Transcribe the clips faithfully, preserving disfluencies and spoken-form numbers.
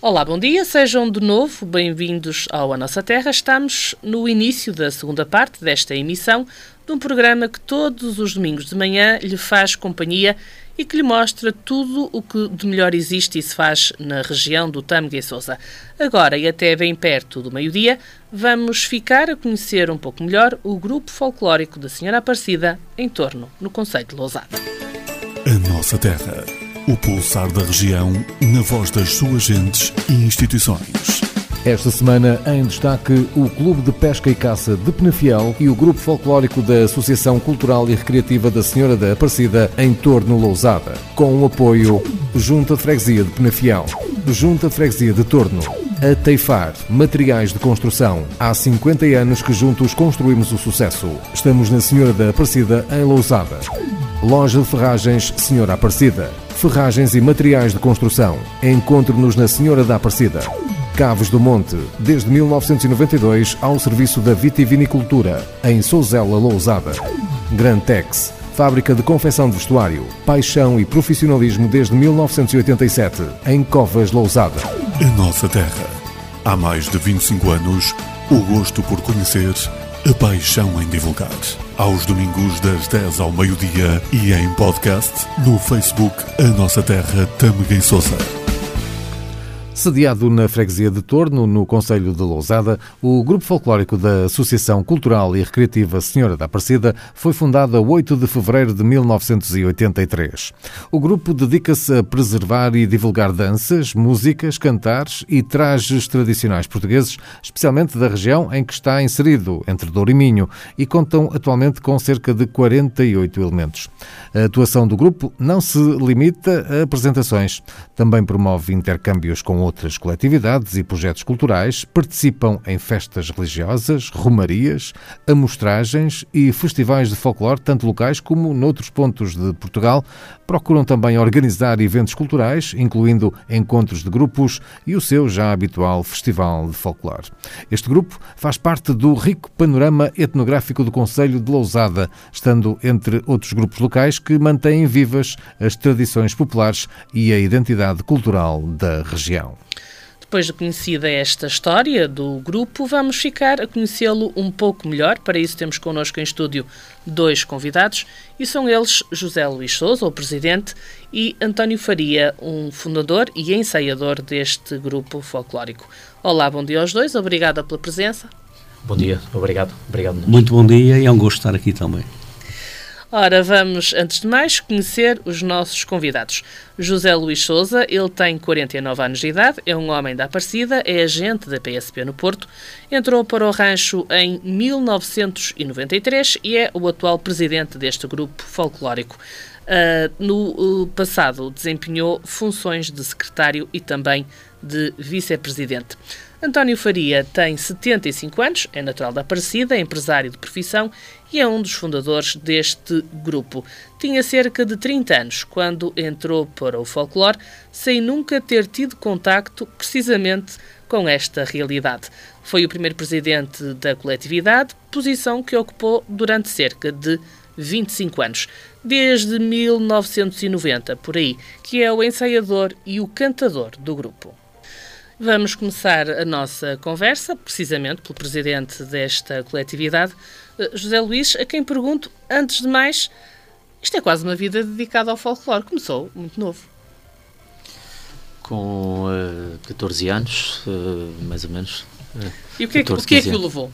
Olá, bom dia, sejam de novo bem-vindos ao A Nossa Terra. Estamos no início da segunda parte desta emissão de um programa que todos os domingos de manhã lhe faz companhia e que lhe mostra tudo o que de melhor existe e se faz na região do Tâmega e Sousa. Agora, e até bem perto do meio-dia, vamos ficar a conhecer um pouco melhor o grupo folclórico da Senhora Aparecida em Torno, no concelho de Lousada. A Nossa Terra. O pulsar da região, na voz das suas gentes e instituições. Esta semana, em destaque, o Clube de Pesca e Caça de Penafiel e o Grupo Folclórico da Associação Cultural e Recreativa da Senhora da Aparecida em Torno, Lousada, com o apoio Junta de Freguesia de Penafiel, Junta de Freguesia de Torno, a Teifar, Materiais de Construção. Há cinquenta anos que juntos construímos o sucesso. Estamos na Senhora da Aparecida em Lousada. Loja de Ferragens Senhora Aparecida. Ferragens e materiais de construção. Encontre-nos na Senhora da Aparecida. Cavos do Monte, desde mil novecentos e noventa e dois, ao serviço da vitivinicultura, em Souzela, Lousada. Grantex, fábrica de confecção de vestuário, paixão e profissionalismo desde mil novecentos e oitenta e sete, em Covas, Lousada. A Nossa Terra. Há mais de vinte e cinco anos, o gosto por conhecer, a paixão em divulgar. Aos domingos das dez ao meio-dia e em podcast no Facebook A Nossa Terra Tâmega e Sousa. Sediado na freguesia de Torno, no concelho de Lousada, o Grupo Folclórico da Associação Cultural e Recreativa Senhora da Aparecida foi fundado a oito de fevereiro de mil novecentos e oitenta e três. O grupo dedica-se a preservar e divulgar danças, músicas, cantares e trajes tradicionais portugueses, especialmente da região em que está inserido, entre Douro e Minho, e contam atualmente com cerca de quarenta e oito elementos. A atuação do grupo não se limita a apresentações, também promove intercâmbios com outras coletividades e projetos culturais, participam em festas religiosas, romarias, amostragens e festivais de folclore, tanto locais como noutros pontos de Portugal. Procuram também organizar eventos culturais, incluindo encontros de grupos e o seu já habitual Festival de Folclore. Este grupo faz parte do rico panorama etnográfico do concelho de Lousada, estando entre outros grupos locais que mantêm vivas as tradições populares e a identidade cultural da região. Depois de conhecida esta história do grupo, vamos ficar a conhecê-lo um pouco melhor. Para isso temos connosco em estúdio dois convidados e são eles José Luís Sousa, o presidente, e António Faria, um fundador e ensaiador deste grupo folclórico. Olá, bom dia aos dois, obrigada pela presença. Bom dia, obrigado. obrigado. Muito bom dia e é um gosto estar aqui também. Ora, vamos, antes de mais, conhecer os nossos convidados. José Luís Sousa, ele tem quarenta e nove anos de idade, é um homem da Aparecida, é agente da P S P no Porto, entrou para o rancho em mil novecentos e noventa e três e é o atual presidente deste grupo folclórico. Uh, no uh, passado, desempenhou funções de secretário e também de vice-presidente. António Faria tem setenta e cinco anos, é natural da Aparecida, é empresário de profissão e é um dos fundadores deste grupo. Tinha cerca de trinta anos quando entrou para o folclore, sem nunca ter tido contacto precisamente com esta realidade. Foi o primeiro presidente da coletividade, posição que ocupou durante cerca de vinte e cinco anos, desde mil novecentos e noventa, por aí, que é o ensaiador e o cantador do grupo. Vamos começar a nossa conversa, precisamente pelo presidente desta coletividade, José Luís, a quem pergunto, antes de mais, isto é quase uma vida dedicada ao folclore. Começou muito novo. Com uh, catorze anos, uh, mais ou menos. Uh, e o que é, catorze, o que, é que o levou?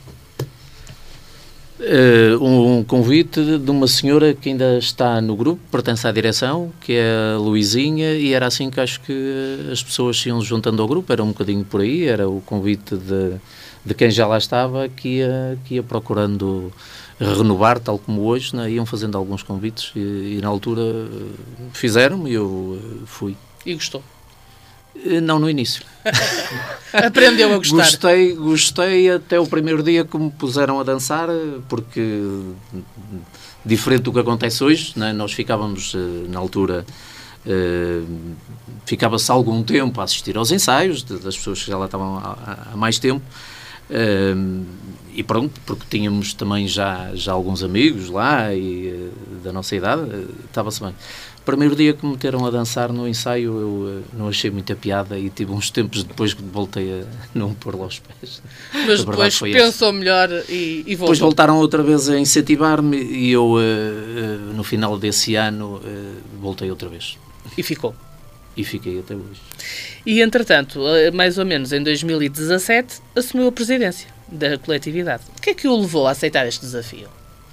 Uh, um convite de uma senhora que ainda está no grupo, pertence à direção, que é a Luizinha, e era assim que acho que as pessoas se iam juntando ao grupo, era um bocadinho por aí, era o convite de, de quem já lá estava, que ia, que ia procurando renovar, tal como hoje, né? Iam fazendo alguns convites e, e na altura fizeram-me e eu fui. E gostou? Não no início. Aprendeu a gostar. Gostei, gostei até o primeiro dia que me puseram a dançar, porque diferente do que acontece hoje, né? Nós ficávamos na altura, uh, ficava-se algum tempo a assistir aos ensaios de, das pessoas que já lá estavam há, há mais tempo, uh, e pronto, porque tínhamos também já, já alguns amigos lá e uh, da nossa idade, uh, estava-se bem. A primeiro dia que me meteram a dançar no ensaio, eu uh, não achei muita piada e tive uns tempos depois que voltei a não pôr lá os pés. Mas depois pensou esse. melhor e, e voltou. Depois voltaram outra vez a incentivar-me e eu, uh, uh, no final desse ano, uh, voltei outra vez. E ficou? E fiquei até hoje. E, entretanto, mais ou menos em dois mil e dezassete, assumiu a presidência da coletividade. O que é que o levou a aceitar este desafio?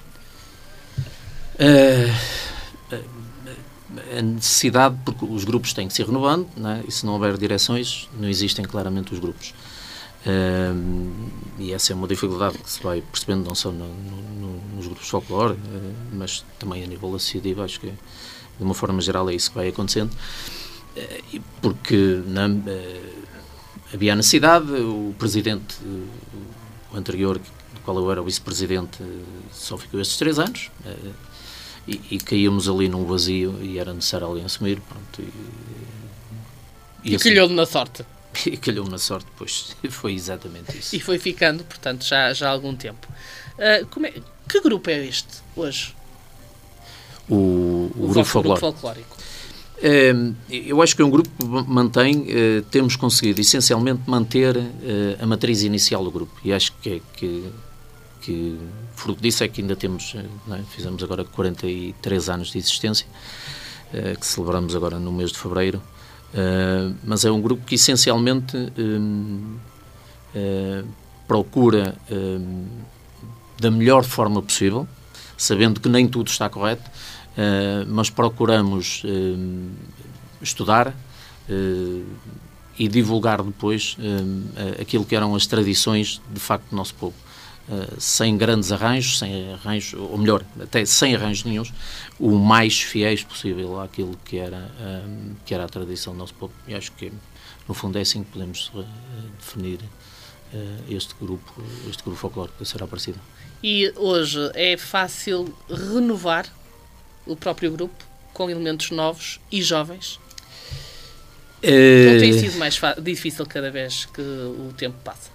Uh, a necessidade, porque os grupos têm que se renovando, não é? E se não houver direções, não existem claramente os grupos. Uh, e essa é uma dificuldade que se vai percebendo não só no, no, nos grupos de folclore, uh, mas também a nível associativo. Acho que, de uma forma geral, é isso que vai acontecendo. Uh, porque não, uh, havia a necessidade, o presidente, uh, o anterior, do qual eu era o vice-presidente, uh, só ficou estes três anos. Uh, E, e caímos ali num vazio e era necessário alguém assumir, pronto. E, e, e assim, calhou-me na sorte. E calhou-me na sorte, pois foi exatamente isso. E foi ficando, portanto, já, já há algum tempo. Uh, como é, que grupo é este, hoje? O, o, o grupo, folclore. grupo folclórico. Uh, eu acho que é um grupo que mantém, uh, temos conseguido essencialmente manter uh, a matriz inicial do grupo. E acho que é que... que fruto disso é que ainda temos, não é? Fizemos agora quarenta e três anos de existência, uh, que celebramos agora no mês de fevereiro, uh, mas é um grupo que essencialmente um, uh, procura um, da melhor forma possível, sabendo que nem tudo está correto, uh, mas procuramos um, estudar uh, e divulgar depois um, aquilo que eram as tradições de facto do nosso povo. Uh, sem grandes arranjos, sem arranjos, ou melhor, até sem arranjos nenhuns, o mais fiéis possível àquilo que era, um, que era a tradição do nosso povo. E acho que, no fundo, é assim que podemos uh, definir uh, este grupo, este grupo folclórico da Senhora Aparecida. E hoje é fácil renovar o próprio grupo com elementos novos e jovens? Uh... Não tem sido mais difícil cada vez que o tempo passa?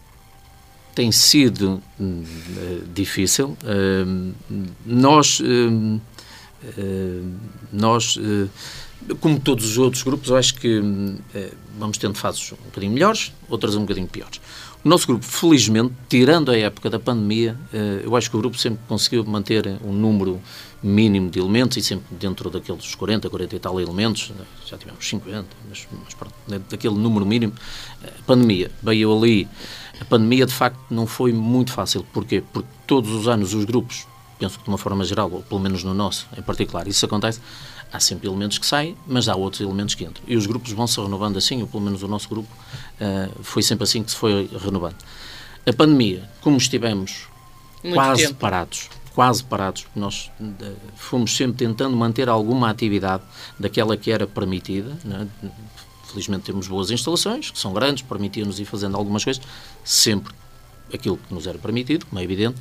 Tem sido uh, difícil. Uh, nós, uh, uh, nós uh, como todos os outros grupos, eu acho que uh, vamos tendo fases um bocadinho melhores, outras um bocadinho piores. O nosso grupo, felizmente, tirando a época da pandemia, uh, eu acho que o grupo sempre conseguiu manter um número mínimo de elementos e sempre dentro daqueles quarenta, quarenta e tal elementos, já tivemos cinquenta, mas, mas pronto, daquele número mínimo. A pandemia veio ali. A pandemia, de facto, não foi muito fácil. Porquê? Porque todos os anos os grupos, penso que de uma forma geral, ou pelo menos no nosso em particular, isso acontece, há sempre elementos que saem, mas há outros elementos que entram. E os grupos vão se renovando assim, ou pelo menos o nosso grupo uh, foi sempre assim que se foi renovando. A pandemia, como estivemos muito quase tempo. parados, quase parados, porque nós uh, fomos sempre tentando manter alguma atividade daquela que era permitida, né? Felizmente temos boas instalações, que são grandes, permitiam-nos ir fazendo algumas coisas, sempre aquilo que nos era permitido, como é evidente.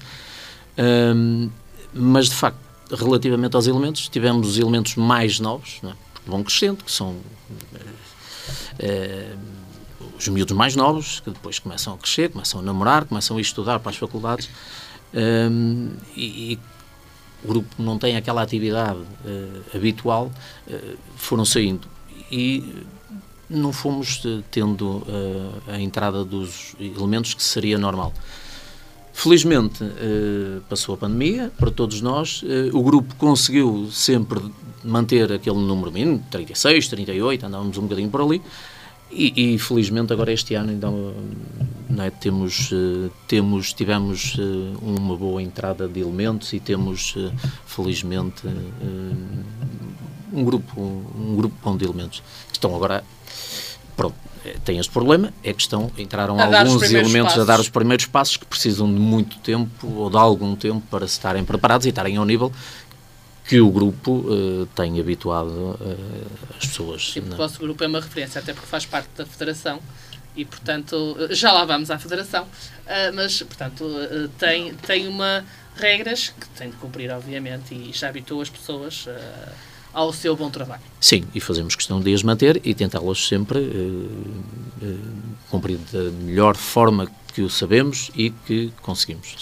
Um, mas, de facto, relativamente aos elementos, tivemos os elementos mais novos, não é? Porque vão crescendo, que são uh, uh, os miúdos mais novos, que depois começam a crescer, começam a namorar, começam a estudar para as faculdades, um, e, e o grupo não tem aquela atividade uh, habitual, uh, foram saindo. E não fomos tendo uh, a entrada dos elementos que seria normal. Felizmente, uh, passou a pandemia, para todos nós, uh, o grupo conseguiu sempre manter aquele número mínimo, trinta e seis, trinta e oito, andávamos um bocadinho por ali, e, e felizmente agora este ano então, não é, temos, uh, temos, tivemos uh, uma boa entrada de elementos e temos, uh, felizmente, uh, um grupo, um grupo bom de elementos que estão agora. Pronto, tem este problema, é que estão, entraram alguns elementos passos. a dar os primeiros passos que precisam de muito tempo ou de algum tempo para estarem preparados e estarem ao nível que o grupo uh, tem habituado uh, as pessoas. Sim, o vosso grupo é uma referência, até porque faz parte da Federação e, portanto, já lá vamos à Federação, uh, mas, portanto, uh, tem, tem uma regras que tem de cumprir, obviamente, e já habituou as pessoas uh, ao seu bom trabalho. Sim, e fazemos questão de as manter e tentá-las sempre uh, uh, cumprir da melhor forma que o sabemos e que conseguimos, sim.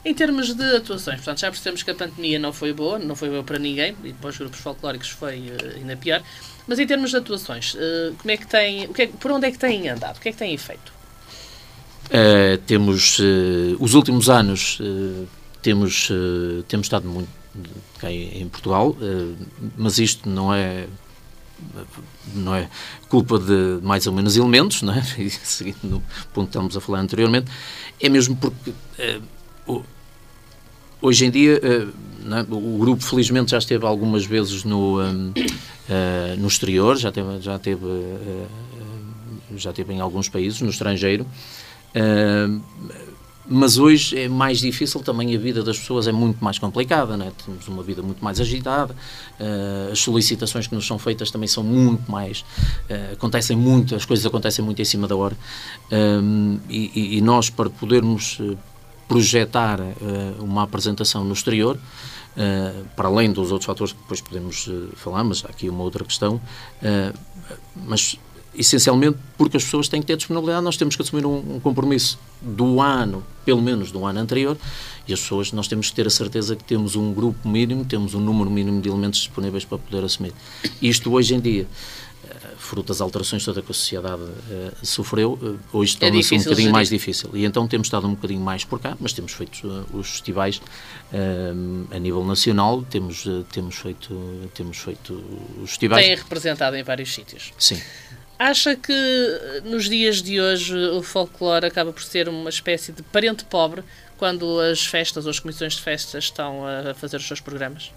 Em termos de atuações, portanto, já percebemos que a pandemia não foi boa, não foi boa para ninguém, e para os grupos folclóricos foi uh, ainda pior, mas em termos de atuações, uh, como é que tem, o que é, por onde é que têm andado? O que é que têm feito? Uh, temos, uh, os últimos anos, uh, temos, uh, temos estado muito cá em Portugal, uh, mas isto não é, não é culpa de mais ou menos elementos, não é? E seguindo no ponto que estamos a falar anteriormente, é mesmo porque uh, hoje em dia uh, não é? O grupo felizmente já esteve algumas vezes no, um, uh, no exterior, já teve, já, teve, uh, já teve em alguns países, no estrangeiro. Uh, mas hoje é mais difícil, também a vida das pessoas é muito mais complicada, né? Temos uma vida muito mais agitada, uh, as solicitações que nos são feitas também são muito mais, uh, acontecem muito, as coisas acontecem muito em cima da hora, uh, e, e nós, para podermos projetar uh, uma apresentação no exterior, uh, para além dos outros fatores que depois podemos uh, falar, mas há aqui uma outra questão, uh, mas essencialmente porque as pessoas têm que ter disponibilidade, nós temos que assumir um, um compromisso do ano, pelo menos do ano anterior, e as pessoas, nós temos que ter a certeza que temos um grupo mínimo, temos um número mínimo de elementos disponíveis para poder assumir. Isto hoje em dia, fruto das alterações toda que a sociedade uh, sofreu, uh, hoje torna-se um bocadinho mais difícil. E então temos estado um bocadinho mais por cá, mas temos feito uh, os festivais uh, a nível nacional, temos, uh, temos, feito, uh, temos feito os festivais. Tem representado em vários sítios. Sim. Acha que nos dias de hoje o folclore acaba por ser uma espécie de parente pobre quando as festas ou as comissões de festas estão a fazer os seus programas?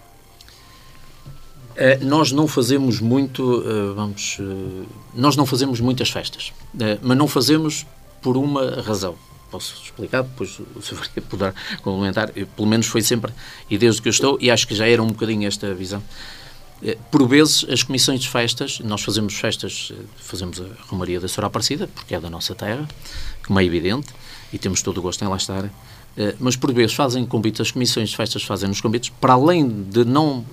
Uh, nós não fazemos muito, uh, vamos, uh, nós não fazemos muitas festas, uh, mas não fazemos por uma razão. Posso explicar, depois o senhor vai poder complementar. Eu, pelo menos foi sempre, e desde que eu estou, e acho que já era um bocadinho esta visão. Por vezes, as comissões de festas, nós fazemos festas, fazemos a Romaria da Senhora Aparecida, porque é da nossa terra, como é evidente, e temos todo o gosto em lá estar, mas por vezes fazem convites, as comissões de festas fazem os convites, para além de não,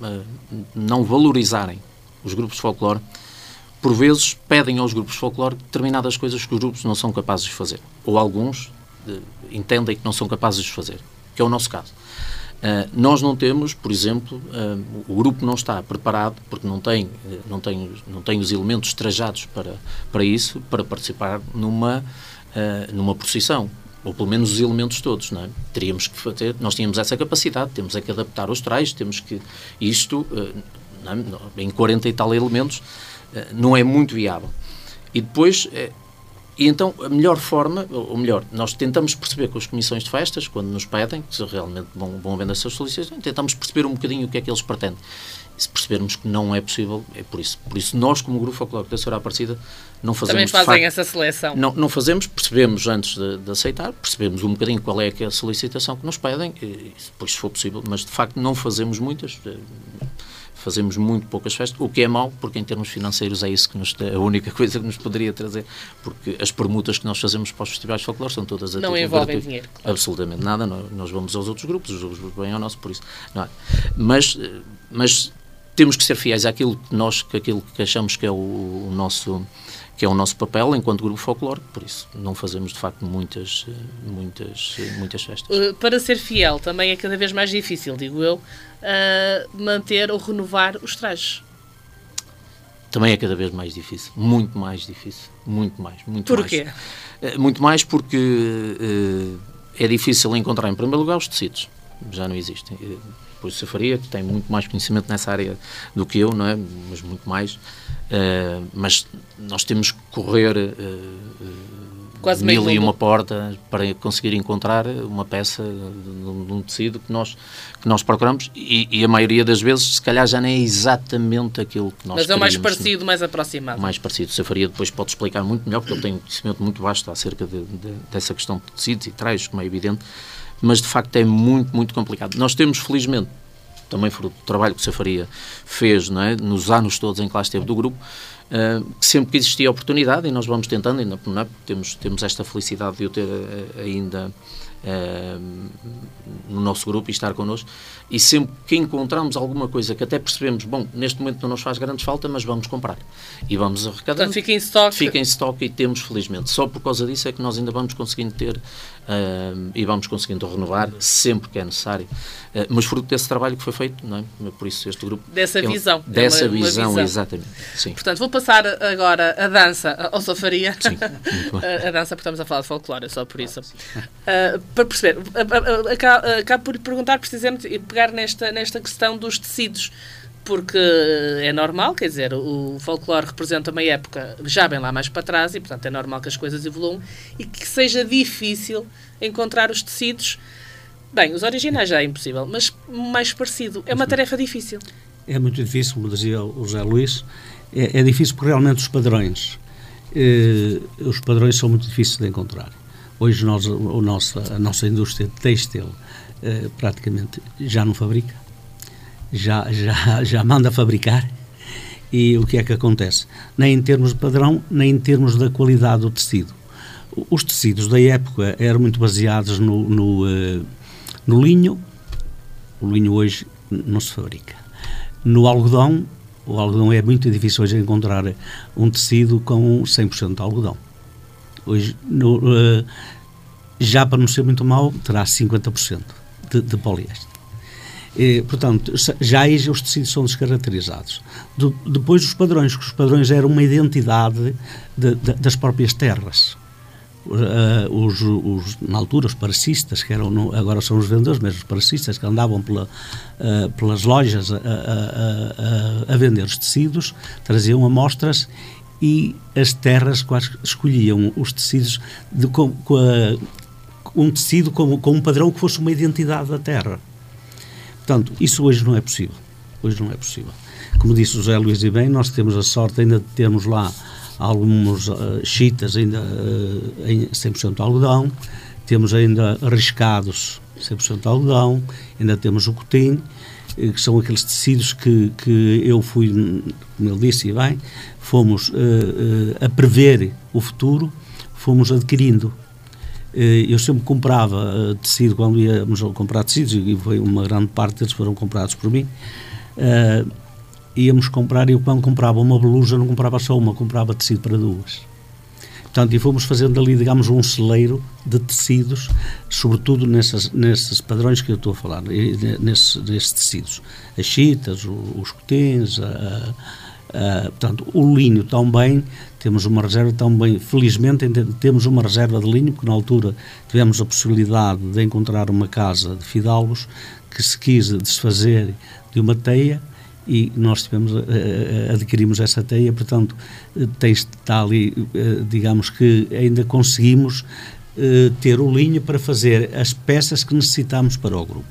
não valorizarem os grupos de folclore, por vezes pedem aos grupos de folclore determinadas coisas que os grupos não são capazes de fazer, ou alguns entendem que não são capazes de fazer, que é o nosso caso. Uh, nós não temos, por exemplo, uh, o grupo não está preparado, porque não tem, uh, não tem, não tem os elementos trajados para, para isso, para participar numa, uh, numa procissão, ou pelo menos os elementos todos, não é? Teríamos que fazer, nós tínhamos essa capacidade, temos é que adaptar os trajos, temos que, isto, uh, não é? Em quarenta e tal elementos, uh, não é muito viável. E depois... Uh, E então, a melhor forma, ou melhor, nós tentamos perceber com as comissões de festas, quando nos pedem, que realmente vão, vão vendo as suas solicitações, tentamos perceber um bocadinho o que é que eles pretendem. E se percebermos que não é possível, é por isso. Por isso, nós, como Grupo Folclórico da Senhora Aparecida, não fazemos... Também fazem facto, essa seleção. Não, não fazemos, percebemos antes de, de aceitar, percebemos um bocadinho qual é, que é a solicitação que nos pedem, e depois, se for possível, mas de facto não fazemos muitas... Fazemos muito poucas festas, o que é mau, porque em termos financeiros é isso que nos, é a única coisa que nos poderia trazer, porque as permutas que nós fazemos para os festivais de folclore são todas a não título envolvem gratuito. Dinheiro. Claro. Absolutamente nada, nós, nós vamos aos outros grupos, os outros grupos vêm ao nosso, por isso. Não é. Mas, mas temos que ser fiéis àquilo que nós, que aquilo que achamos que é o, o nosso... que é o nosso papel enquanto grupo folclórico, por isso não fazemos de facto muitas, muitas, muitas festas. Para ser fiel também é cada vez mais difícil, digo eu, uh, manter ou renovar os trajes. Também é cada vez mais difícil, muito mais difícil, muito mais, muito mais. Porquê? Uh, muito mais porque uh, é difícil encontrar, em primeiro lugar, os tecidos, já não existem. Uh, Depois o Safaria, que tem muito mais conhecimento nessa área do que eu, não é? Mas muito mais. Uh, mas nós temos que correr uh, uh, mil e uma portas para conseguir encontrar uma peça de, de um tecido que nós, que nós procuramos e, e a maioria das vezes, se calhar, já nem é exatamente aquilo que nós Mas é o mais queríamos, parecido, não? mais aproximado. Mais parecido. O Safaria depois pode explicar muito melhor, porque ele tem um conhecimento muito vasto acerca de, de, dessa questão de tecidos e trajes, como é evidente. Mas, de facto, é muito, muito complicado. Nós temos, felizmente, também foi o trabalho que o Safaria fez, não é? Nos anos todos em que lá esteve do grupo, uh, que sempre que existia oportunidade, e nós vamos tentando, ainda, não é? temos, temos esta felicidade de eu ter uh, ainda, uh, no nosso grupo e estar connosco, e sempre que encontramos alguma coisa que até percebemos, bom, neste momento não nos faz grande falta, mas vamos comprar e vamos arrecadar. Portanto, fica em estoque. Fica em estoque e temos, felizmente. Só por causa disso é que nós ainda vamos conseguindo ter uh, e vamos conseguindo renovar sempre que é necessário. Uh, mas fruto desse trabalho que foi feito, não é? Por isso este grupo... Dessa é, um, Dessa é uma, visão, uma visão, exatamente. Sim. Portanto, vou passar agora a dança ao Safaria. Sim, muito bem. A, a dança, porque estamos a falar de folclore, só por isso. Uh, para perceber, acabo por perguntar precisamente e pegar nesta, nesta questão dos tecidos, porque é normal, quer dizer, o folclore representa uma época já bem lá mais para trás e, portanto, é normal que as coisas evoluam e que seja difícil encontrar os tecidos. Bem, os originais já é impossível, mas mais parecido. É uma tarefa difícil. É muito difícil, como dizia o José Luís, é, é difícil porque realmente os padrões, eh, os padrões são muito difíceis de encontrar. Hoje nós, o nosso, a nossa indústria têxtil eh, praticamente já não fabrica, já, já, já manda fabricar, e o que é que acontece? Nem em termos de padrão, nem em termos da qualidade do tecido. Os tecidos da época eram muito baseados no, no, uh, no linho. O linho hoje não se fabrica. No algodão, o algodão é muito difícil hoje encontrar um tecido com cem por cento de algodão. Hoje, no, uh, já para não ser muito mau, terá cinquenta por cento de, de poliéster. E, portanto, já aí os tecidos são descaracterizados. De, depois os padrões, que os padrões eram uma identidade de, de, das próprias terras. Uh, os, os, na altura, os paracistas, que eram, no, agora são os vendedores, mas os paracistas que andavam pela, uh, pelas lojas a, a, a, a vender os tecidos, traziam amostras e as terras quase escolhiam os tecidos de, com, com a, um tecido com, com um padrão que fosse uma identidade da terra. Portanto, isso hoje não é possível. Hoje não é possível. Como disse o José Luís e bem, nós temos a sorte ainda de termos lá alguns uh, chitas ainda uh, em cem por cento de algodão, temos ainda riscados cem por cento de algodão, ainda temos o cotim, que são aqueles tecidos que, que eu fui, como ele disse e bem, fomos uh, uh, a prever o futuro, fomos adquirindo. Uh, eu sempre comprava uh, tecido quando íamos comprar tecidos, e foi uma grande parte deles foram comprados por mim. Uh, íamos comprar, e eu quando comprava uma blusa não comprava só uma, comprava tecido para duas. Portanto, e fomos fazendo ali, digamos, um celeiro de tecidos, sobretudo nessas, nesses padrões que eu estou a falar, nesses, nesses tecidos. As chitas, os cotins, a, a, portanto, o linho também, temos uma reserva também, felizmente temos uma reserva de linho, porque na altura tivemos a possibilidade de encontrar uma casa de fidalgos que se quis desfazer de uma teia, e nós tivemos, adquirimos essa teia, portanto, tem, está ali, digamos que ainda conseguimos ter o linho para fazer as peças que necessitamos para o grupo.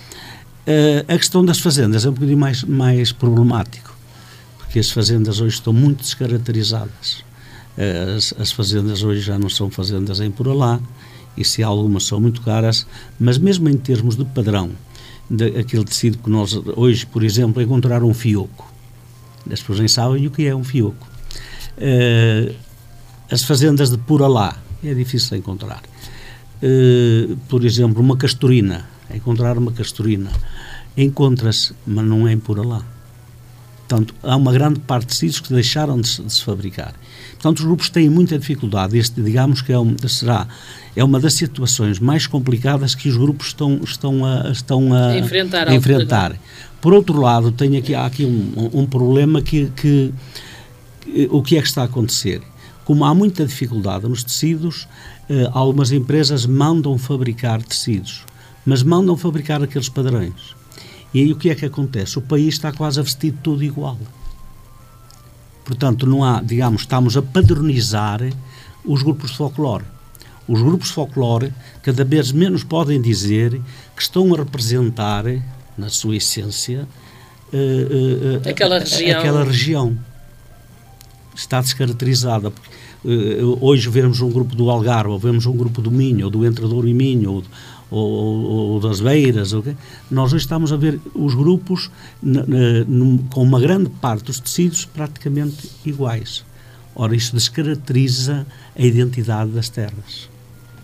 A questão das fazendas é um bocadinho mais, mais problemático, porque as fazendas hoje estão muito descaracterizadas. As, as fazendas hoje já não são fazendas em por lá, e se algumas são muito caras, mas mesmo em termos de padrão, daquele tecido que nós hoje, por exemplo, encontrar um fioco. As pessoas nem sabem o que é um fioco. Uh, as fazendas de por lá é difícil de encontrar. Uh, por exemplo, uma castorina, encontrar uma castorina encontra-se, mas não é em por lá. Portanto, há uma grande parte de tecidos que deixaram de se, de se fabricar. Portanto, os grupos têm muita dificuldade. Este, digamos que é, um, será, é uma das situações mais complicadas que os grupos estão, estão a, estão a, a enfrentar. A enfrentar. Por outro lado, tem aqui, há aqui um, um problema que, que, que... O que é que está a acontecer? Como há muita dificuldade nos tecidos, eh, algumas empresas mandam fabricar tecidos, mas mandam fabricar aqueles padrões. E aí o que é que acontece? O país está quase a vestir tudo igual. Portanto, não há, digamos, estamos a padronizar os grupos de folclore. Os grupos de folclore cada vez menos podem dizer que estão a representar, na sua essência, uh, uh, aquela, região. aquela região. Está descaracterizada. Uh, hoje vemos um grupo do Algarve, ou vemos um grupo do Minho, ou do Entre Douro e Minho, ou, ou, ou das Beiras. Okay? Nós hoje estamos a ver os grupos n- n- com uma grande parte dos tecidos praticamente iguais. Ora, isto descaracteriza a identidade das terras.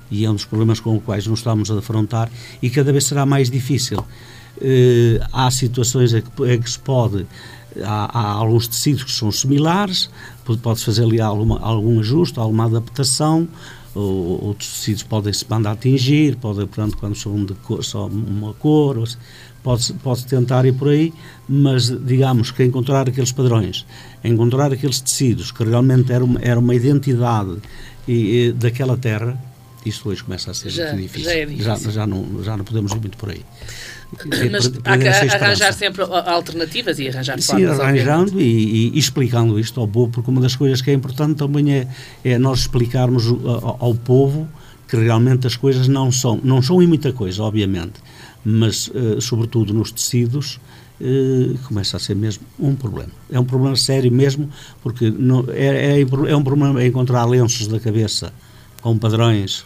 e é um dos problemas com os quais nos estamos a defrontar, e cada vez será mais difícil. Eh, há situações em que, em que se pode, há, há alguns tecidos que são similares, pode-se fazer ali alguma, algum ajuste, alguma adaptação, ou, outros tecidos podem-se mandar atingir, podem, portanto, quando são de cor, só uma cor, ou, pode-se, pode-se tentar ir por aí, mas digamos que encontrar aqueles padrões, encontrar aqueles tecidos que realmente era uma, era uma identidade e, e, daquela terra, isso hoje começa a ser já, muito difícil. Já, é difícil. Já, já, não, já não podemos ir muito por aí. Mas há que arranjar sempre alternativas e arranjar formas. Sim, arranjando e, e, e explicando isto ao povo, porque uma das coisas que é importante também é, é nós explicarmos ao, ao povo que realmente as coisas não são, não são em muita coisa, obviamente, mas uh, sobretudo nos tecidos uh, começa a ser mesmo um problema. É um problema sério mesmo, porque não, é, é, é um problema encontrar lenços da cabeça com padrões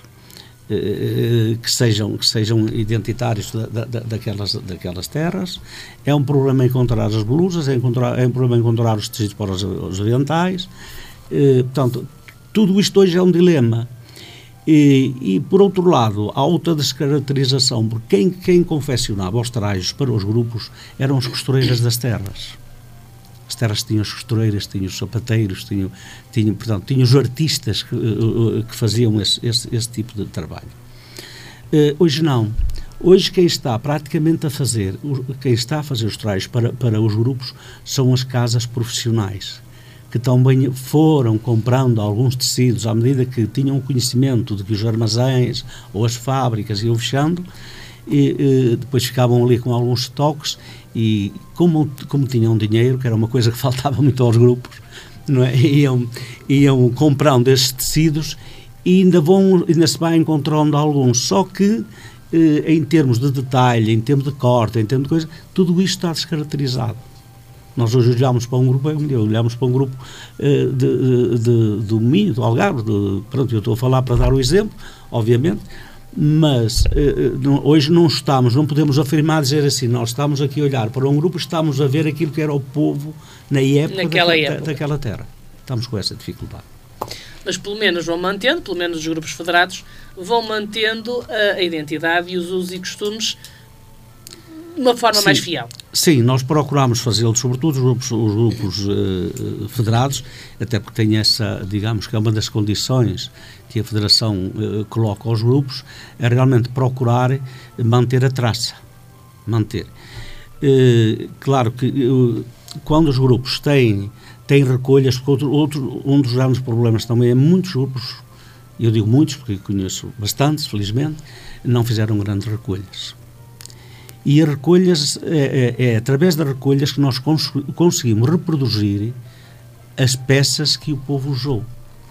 que sejam, que sejam identitários da, da, daquelas, daquelas terras. É um problema encontrar as blusas, é, encontrar, é um problema encontrar os tecidos para os, os orientais. Eh, portanto, tudo isto hoje é um dilema. E, e, por outro lado, há outra descaracterização, porque quem, quem confeccionava os trajes para os grupos eram os costureiras das terras. As terras tinham as costureiras, tinham os sapateiros, tinham, tinham, portanto, tinham os artistas que, que faziam esse, esse, esse tipo de trabalho. Uh, hoje não. Hoje quem está praticamente a fazer, quem está a fazer os trajes para, para os grupos são as casas profissionais, que também foram comprando alguns tecidos à medida que tinham conhecimento de que os armazéns ou as fábricas iam fechando, e, e depois ficavam ali com alguns estoques. E como, como tinham dinheiro, que era uma coisa que faltava muito aos grupos, não é? iam, iam comprando esses tecidos e ainda, vão, ainda se vai encontrando alguns, só que eh, em termos de detalhe, em termos de corte, em termos de coisa, tudo isto está descaracterizado. Nós hoje olhamos para um grupo, olhamos para um grupo eh, de, de, de, do Minho, do Algarve, de, pronto, eu estou a falar para dar o exemplo, obviamente, mas eh, não, hoje não estamos, não podemos afirmar, dizer assim, nós estamos aqui a olhar para um grupo, estamos a ver aquilo que era o povo na época, Naquela da, época. Da, daquela terra. Estamos com essa dificuldade. Mas pelo menos vão mantendo, pelo menos os grupos federados, vão mantendo a, a identidade e os usos e costumes de uma forma Sim. mais fiel. Sim, nós procuramos fazê-lo, sobretudo os grupos, os grupos uh, federados, até porque tem essa, digamos, que é uma das condições que a Federação uh, coloca aos grupos, é realmente procurar manter a traça. Manter. Uh, claro que uh, quando os grupos têm, têm recolhas, porque outro, outro, um dos grandes problemas também é muitos grupos, eu digo muitos porque conheço bastantes, felizmente, não fizeram grandes recolhas. E as recolhas, é, é, é através das recolhas que nós cons conseguimos reproduzir as peças que o povo usou.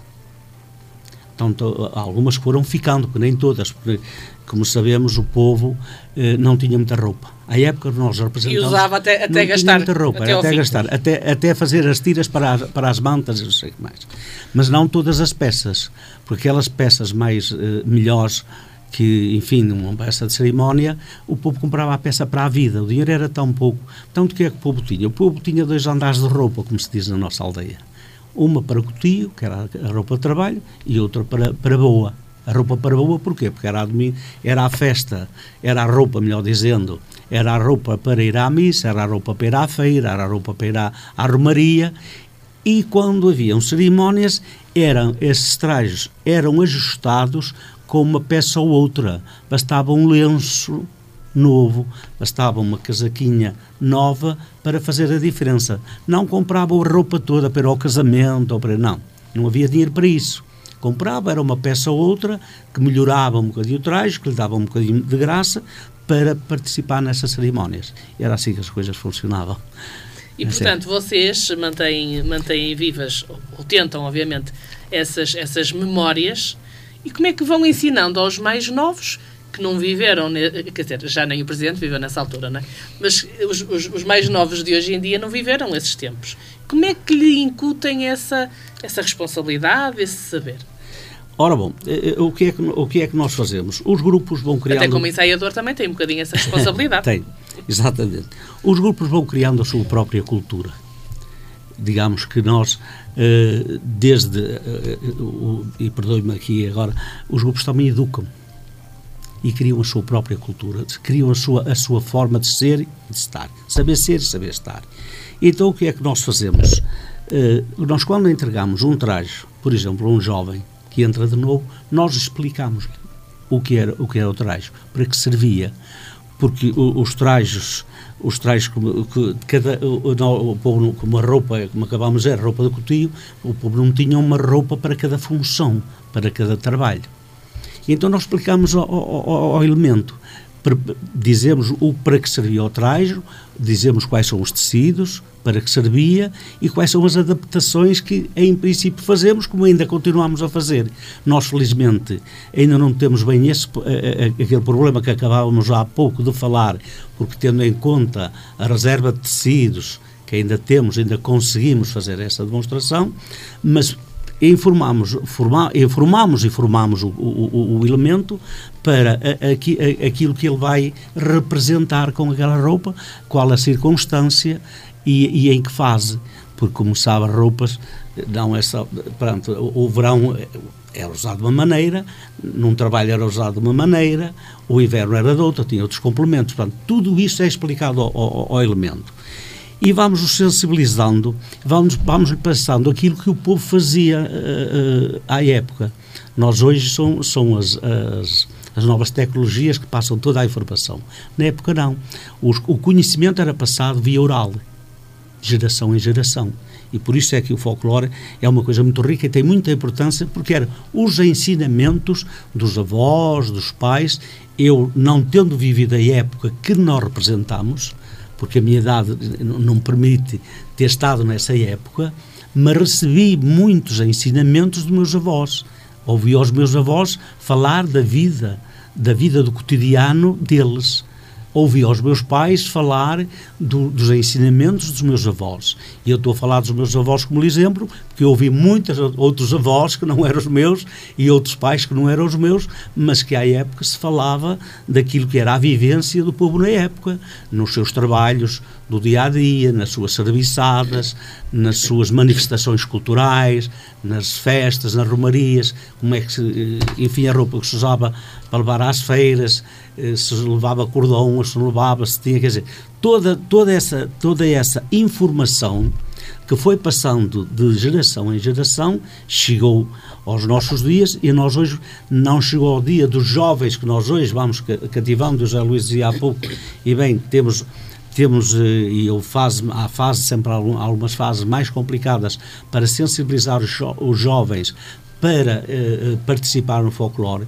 Então, algumas foram ficando, porque nem todas, porque, como sabemos, o povo eh, não tinha muita roupa. À época nós representamos... E usava até, até não gastar. Tinha muita roupa, até, era até gastar, até, até fazer as tiras para as, para as mantas, não sei o que mais. Mas não todas as peças, porque aquelas peças mais eh, melhores, que, enfim, numa peça de cerimónia, o povo comprava a peça para a vida, o dinheiro era tão pouco. Então, o que é que o povo tinha? O povo tinha dois andares de roupa, como se diz na nossa aldeia. Uma para cotio, que era a roupa de trabalho, e outra para, para boa. A roupa para boa, porquê? Porque era a, domingo, era a festa, era a roupa, melhor dizendo, era a roupa para ir à missa, era a roupa para ir à feira, era a roupa para ir à, à romaria, e quando haviam cerimónias, eram, esses trajes eram ajustados com uma peça ou outra. Bastava um lenço novo, bastava uma casaquinha nova para fazer a diferença. Não comprava a roupa toda para o casamento, ou para, não, não havia dinheiro para isso. Comprava, era uma peça ou outra que melhorava um bocadinho o traje, que lhe dava um bocadinho de graça para participar nessas cerimónias. E era assim que as coisas funcionavam. E, portanto, vocês mantêm, mantêm vivas, ou tentam, obviamente, essas, essas memórias. E como é que vão ensinando aos mais novos, que não viveram, quer dizer, já nem o Presidente viveu nessa altura, não é? Mas os, os, os mais novos de hoje em dia não viveram esses tempos. Como é que lhe incutem essa, essa responsabilidade, esse saber? Ora bom, o que, é que, o que é que nós fazemos? Os grupos vão criando... Até como ensaiador também tem um bocadinho essa responsabilidade. Tem, exatamente. Os grupos vão criando a sua própria cultura. digamos que nós, eh, desde, eh, o, e perdoe-me aqui agora, os grupos também educam e criam a sua própria cultura, criam a sua, a sua forma de ser e de estar, saber ser e saber estar. Então o que é que nós fazemos? Uh, nós quando entregamos um traje, por exemplo, a um jovem que entra de novo, nós explicamos o que era o, que era o traje, para que servia, porque o, os trajes, os trajes como, que cada, o, o, o povo, como a roupa, como acabámos de dizer, a roupa de cotilho, o povo não tinha uma roupa para cada função, para cada trabalho. E então nós explicamos ao, ao, ao elemento, dizemos o para que servia o traje, dizemos quais são os tecidos, para que servia e quais são as adaptações que em princípio fazemos, como ainda continuamos a fazer. Nós felizmente ainda não temos bem esse, aquele problema que acabávamos há pouco de falar, porque tendo em conta a reserva de tecidos que ainda temos, ainda conseguimos fazer essa demonstração, mas informamos, forma, informamos e formamos o, o, o elemento para a, a, a, aquilo que ele vai representar com aquela roupa, qual a circunstância e, e em que fase, porque como sabe as roupas não é só, pronto, o verão era usado de uma maneira, num trabalho era usado de uma maneira, o inverno era de outra, tinha outros complementos, portanto, tudo isso é explicado ao, ao, ao elemento. E vamos-nos sensibilizando, vamos, vamos passando aquilo que o povo fazia uh, uh, à época. Nós hoje são, são as, as, as novas tecnologias que passam toda a informação. Na época não. Os, o conhecimento era passado via oral, geração em geração. E por isso é que o folclore é uma coisa muito rica e tem muita importância, porque eram os ensinamentos dos avós, dos pais. Eu, não tendo vivido a época que nós representamos, porque a minha idade não me permite ter estado nessa época, mas recebi muitos ensinamentos dos meus avós. Ouvi aos meus avós falar da vida, da vida do cotidiano deles. Ouvi aos meus pais falar do, dos ensinamentos dos meus avós. E eu estou a falar dos meus avós como exemplo, porque eu ouvi muitos outros avós que não eram os meus e outros pais que não eram os meus, mas que à época se falava daquilo que era a vivência do povo na época, nos seus trabalhos do dia-a-dia, nas suas serviçadas, nas suas manifestações culturais, nas festas, nas romarias, como é que se, enfim, a roupa que se usava para levar às feiras, se levava cordão, se não levava, se tinha, quer dizer, toda, toda, essa, toda essa informação que foi passando de geração em geração chegou aos nossos dias e nós hoje não chegou ao dia dos jovens que nós hoje vamos cativando, o José Luís dizia há pouco, e bem, temos... Temos, e eu fase, há fase, sempre há algumas fases mais complicadas para sensibilizar os, jo, os jovens para eh, participar no folclore,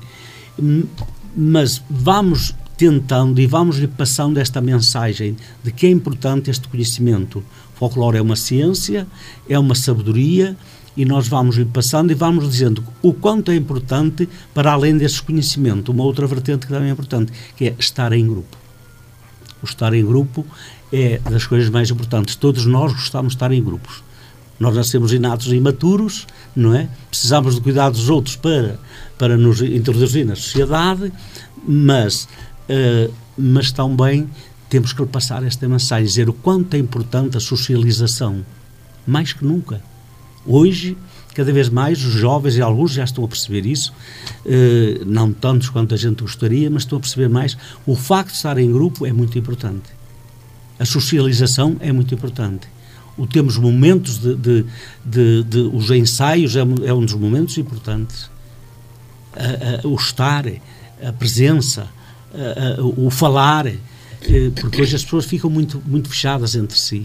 mas vamos tentando e vamos lhe passando esta mensagem de que é importante este conhecimento. O folclore é uma ciência, é uma sabedoria e nós vamos lhe passando e vamos dizendo o quanto é importante para além desse conhecimento. Uma outra vertente que também é importante, que é estar em grupo. O estar em grupo é das coisas mais importantes. Todos nós gostamos de estar em grupos. Nós nascemos inatos e imaturos, não é? Precisamos de cuidar dos outros para, para nos introduzir na sociedade, mas, uh, mas também temos que lhe passar esta mensagem, dizer o quanto é importante a socialização. Mais que nunca. Hoje, cada vez mais, os jovens, e alguns já estão a perceber isso, eh, não tantos quanto a gente gostaria, mas estão a perceber mais, o facto de estar em grupo é muito importante. A socialização é muito importante. O termos momentos de, de, de, de os ensaios é, é um dos momentos importantes. A, a, o estar, a presença, a, a, o falar, eh, porque hoje as pessoas ficam muito, muito fechadas entre si.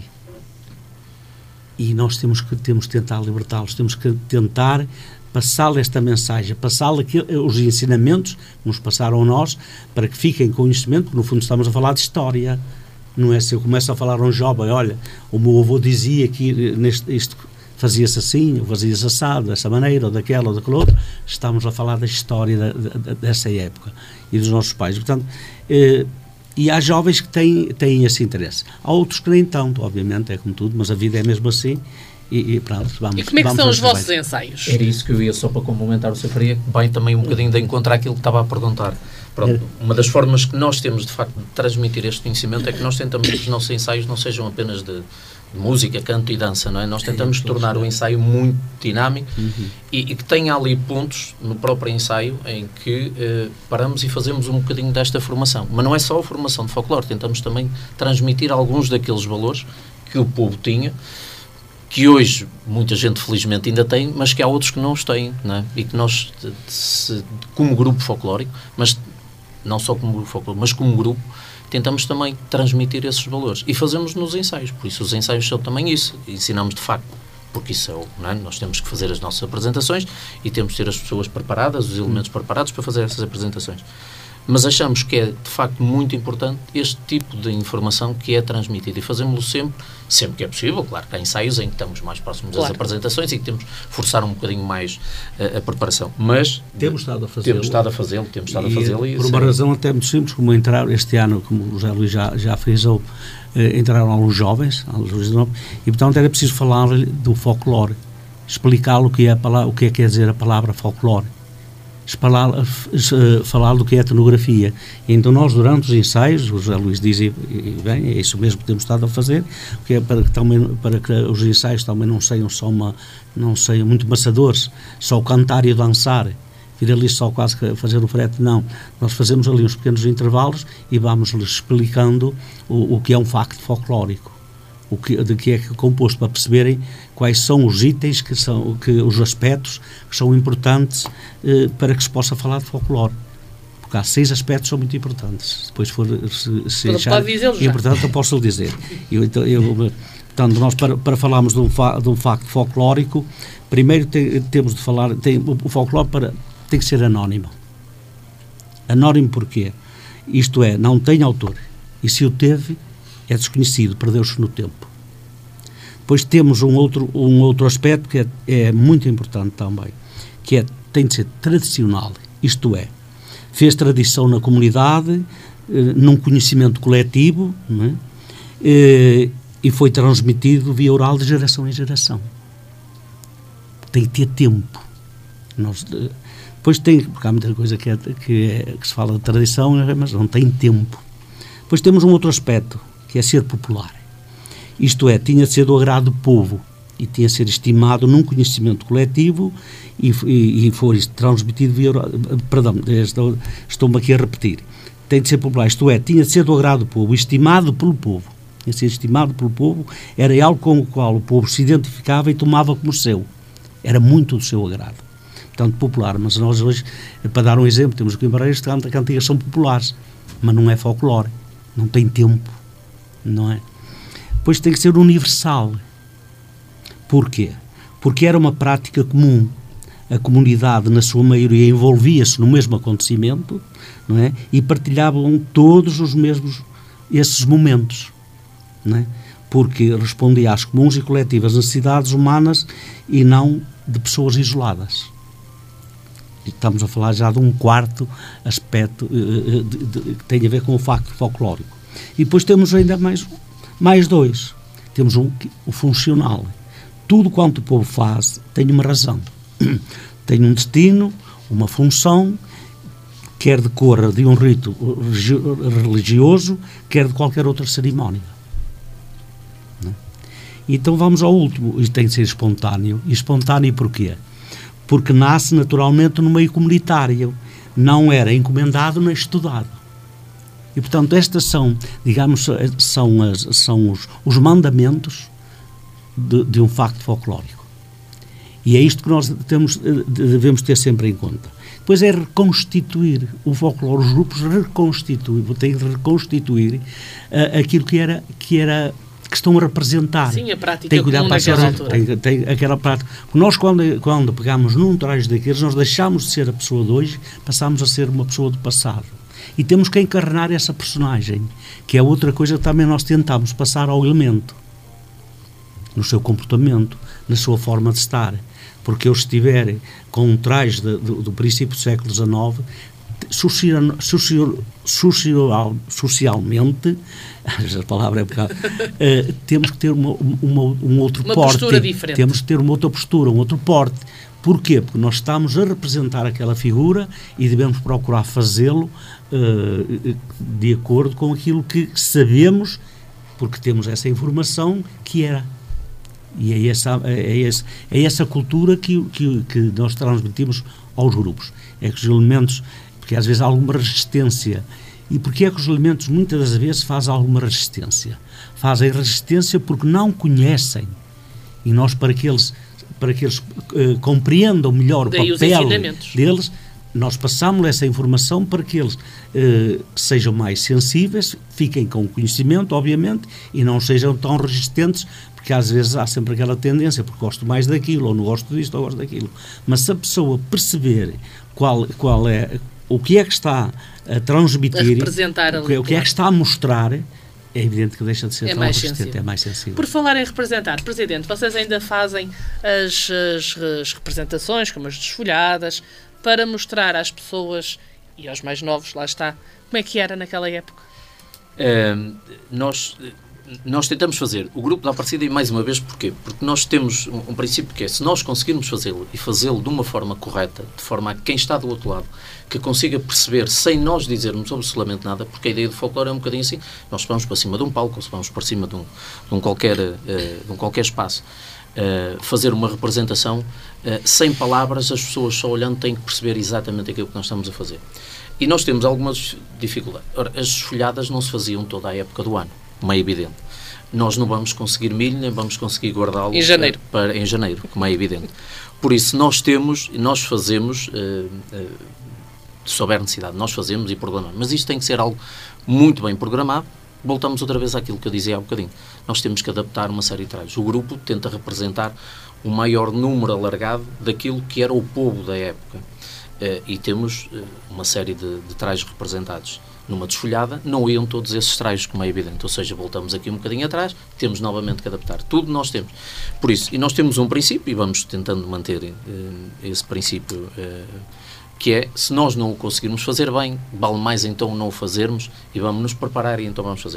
E nós temos que, temos que tentar libertá-los, temos que tentar passar-lhe esta mensagem, passar-lhe os ensinamentos que nos passaram a nós, para que fiquem com conhecimento, porque no fundo estamos a falar de história. Não é se eu começo a falar a um jovem, olha, o meu avô dizia que neste, isto fazia-se assim, ou fazia-se assado, dessa maneira, ou daquela, ou daquela outra, estamos a falar da história da, da, dessa época e dos nossos pais. Portanto, eh, e há jovens que têm, têm esse interesse. Há outros que nem tanto, obviamente, é como tudo, mas a vida é mesmo assim. E, e pronto, vamos. E como é que vamos são os vossos ensaios? Era isso que eu ia só para complementar o seu Faria, que vai também um bocadinho de encontrar aquilo que estava a perguntar. Pronto, uma das formas que nós temos, de facto, de transmitir este conhecimento é que nós tentamos que os nossos ensaios não sejam apenas de, música, canto e dança, não é? Nós tentamos é, tornar o ensaio muito dinâmico uhum. e, e que tenha ali pontos no próprio ensaio em que eh, paramos e fazemos um bocadinho desta formação. Mas não é só a formação de folclore, tentamos também transmitir alguns daqueles valores que o povo tinha, que hoje muita gente felizmente ainda tem, mas que há outros que não os têm, não é? E que nós, de, de, como grupo folclórico, mas não só como grupo folclórico, mas como grupo, tentamos também transmitir esses valores. E fazemos nos ensaios. Por isso, os ensaios são também isso. Ensinamos de facto. Porque isso é o... Não é? Nós temos que fazer as nossas apresentações e temos que ter as pessoas preparadas, os elementos preparados para fazer essas apresentações. Mas achamos que é, de facto, muito importante este tipo de informação que é transmitida. E fazemos-lo sempre, sempre que é possível. Claro que há ensaios em que estamos mais próximos claro. das apresentações e que temos que forçar um bocadinho mais a, a preparação. Mas temos estado a fazê-lo. Temos estado a fazê-lo. Temos estado e, a fazê-lo. E por uma é... razão até muito simples, como entrar este ano, como o José Luís já, já frisou, eh, entraram alguns jovens, alguns novos, e portanto era preciso falar do folclore, explicá-lo o que é, a palavra, o que é que quer dizer a palavra folclore. Falar, falar do que é etnografia. E então nós, durante os ensaios, o José Luís diz, e, e bem, é isso mesmo que temos estado a fazer, que é para que, também, para que os ensaios também não sejam só uma, não sejam muito maçadores, só cantar e dançar, vir ali só quase que fazer o frete, não. Nós fazemos ali uns pequenos intervalos e vamos-lhes explicando o, o que é um facto folclórico. O que, de que é composto, para perceberem quais são os itens, que são, que, os aspectos que são importantes eh, para que se possa falar de folclore. Porque há seis aspectos que são muito importantes. Depois, for, se, se achar importante, eu posso lhe dizer. Eu, então, eu, portanto, nós, para, para falarmos de um, fa, de um facto folclórico, primeiro te, temos de falar, tem, o folclore para, tem que ser anónimo. Anónimo porquê? Isto é, não tem autor. E se o teve, é desconhecido, perdeu-se no tempo. Depois temos um outro, um outro aspecto que é, é muito importante também, que é, tem de ser tradicional, isto é, fez tradição na comunidade, eh, num conhecimento coletivo, não é? eh, e foi transmitido via oral de geração em geração. Tem que ter tempo. Nós, eh, depois tem, porque há muita coisa que, é, que, é, que se fala de tradição, mas não tem tempo. Depois temos um outro aspecto, que é ser popular. Isto é, tinha de ser do agrado do povo e tinha de ser estimado num conhecimento coletivo e, e, e foi transmitido via... Perdão, estou, estou-me aqui a repetir. Tem de ser popular, isto é, tinha de ser do agrado do povo, estimado pelo povo. Tinha de ser estimado pelo povo, era algo com o qual o povo se identificava e tomava como seu. Era muito do seu agrado. Portanto, popular. Mas nós hoje, para dar um exemplo, temos aqui em Barreiros que cantigas são populares, mas não é folclore. Não tem tempo. Não é? Depois tem que ser universal. Porquê? Porque era uma prática comum. A comunidade, na sua maioria, envolvia-se no mesmo acontecimento, não é? E partilhavam todos os mesmos, esses momentos, não é? Porque respondia às comuns e coletivas necessidades humanas e não de pessoas isoladas. Estamos a falar já de um quarto aspecto uh, de, de, que tem a ver com o facto folclórico. E depois temos ainda mais, mais dois. Temos um, o funcional. Tudo quanto o povo faz tem uma razão. Tem um destino, uma função, quer decorra de um rito religioso, quer de qualquer outra cerimónia. Não é? Então vamos ao último. Isto tem que ser espontâneo. E espontâneo porquê? Porque nasce naturalmente no meio comunitário. Não era encomendado nem estudado. E, portanto, estas são, digamos, são, as, são os, os mandamentos de, de um facto folclórico. E é isto que nós temos, devemos ter sempre em conta. Depois é reconstituir o folclore, os grupos reconstituir, têm de reconstituir uh, aquilo que era, que era, que estão a representar. Sim, a prática tem que cuidar comum para naquela aquela, altura. tem, tem aquela prática. Nós, quando, quando pegamos num traje daqueles, nós deixamos de ser a pessoa de hoje, passamos a ser uma pessoa do passado. E temos que encarnar essa personagem, que é outra coisa que também nós tentamos passar ao elemento, no seu comportamento, na sua forma de estar. Porque eu, se estiver com um traje de, de, do princípio do século dezenove, social, social, social, socialmente, a palavra é um bocado, uh, temos que ter uma, uma, um outro uma porte. Postura diferente. Temos que ter uma outra postura, um outro porte. Porquê? Porque nós estamos a representar aquela figura e devemos procurar fazê-lo uh, de acordo com aquilo que sabemos porque temos essa informação que era. E é essa, é esse, é essa cultura que, que, que nós transmitimos aos grupos. É que os elementos, porque às vezes há alguma resistência. E porquê é que os elementos muitas das vezes fazem alguma resistência? Fazem resistência porque não conhecem. E nós, para que eles, para que eles uh, compreendam melhor Daí o papel os deles, nós passamos essa informação para que eles uh, sejam mais sensíveis, fiquem com o conhecimento, obviamente, e não sejam tão resistentes, porque às vezes há sempre aquela tendência, porque gosto mais daquilo, ou não gosto disto, ou gosto daquilo. Mas se a pessoa perceber qual, qual é, o que é que está a transmitir, a representar o que, ali, o que é que está a mostrar, é evidente que deixa de ser é tão mais resistente, sensível. é mais sensível. Por falar em representar, Presidente, vocês ainda fazem as, as, as representações, como as desfolhadas, para mostrar às pessoas e aos mais novos, lá está, como é que era naquela época? É, nós, nós tentamos fazer o grupo da Aparecida, e mais uma vez, porquê? Porque nós temos um, um princípio que é, se nós conseguirmos fazê-lo e fazê-lo de uma forma correta, de forma a quem está do outro lado que consiga perceber, sem nós dizermos absolutamente nada, porque a ideia do folclore é um bocadinho assim, nós vamos para cima de um palco, ou se vamos para cima de um, de um, qualquer, uh, de um qualquer espaço, Uh, fazer uma representação uh, sem palavras, as pessoas só olhando têm que perceber exatamente aquilo que nós estamos a fazer. E nós temos algumas dificuldades. Ora, as desfolhadas não se faziam toda a época do ano, como é evidente. Nós não vamos conseguir milho, nem vamos conseguir guardá-lo em janeiro. Para, em janeiro, como é evidente. Por isso, nós temos, nós fazemos, uh, uh, se houver necessidade, nós fazemos e programamos. Mas isto tem que ser algo muito bem programado. Voltamos outra vez àquilo que eu dizia há um bocadinho. Nós temos que adaptar uma série de trajes. O grupo tenta representar o maior número alargado daquilo que era o povo da época. Uh, e temos uh, uma série de, de trajes representados. Numa desfolhada, não iam todos esses trajes, como é evidente. Ou seja, voltamos aqui um bocadinho atrás, temos novamente que adaptar. Tudo nós temos. Por isso, e nós temos um princípio, e vamos tentando manter uh, esse princípio, uh, que é, se nós não o conseguirmos fazer bem, vale mais então não o fazermos e vamos nos preparar e então vamos fazer.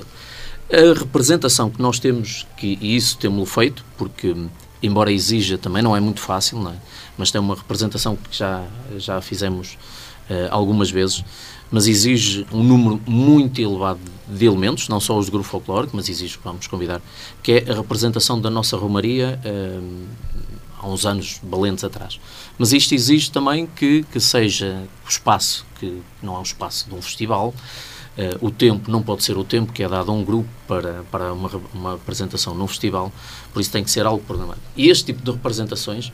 A representação que nós temos, que, e isso temos-lo feito, porque, embora exija, também não é muito fácil, não é? Mas tem uma representação que já, já fizemos uh, algumas vezes, mas exige um número muito elevado de elementos, não só os do grupo folclórico, mas exige que vamos convidar, que é a representação da nossa romaria uh, há uns anos valentes atrás. Mas isto exige também que, que seja o espaço, que não é um espaço de um festival, uh, o tempo não pode ser o tempo que é dado a um grupo para, para uma, uma apresentação num festival, por isso tem que ser algo programado. E este tipo de representações,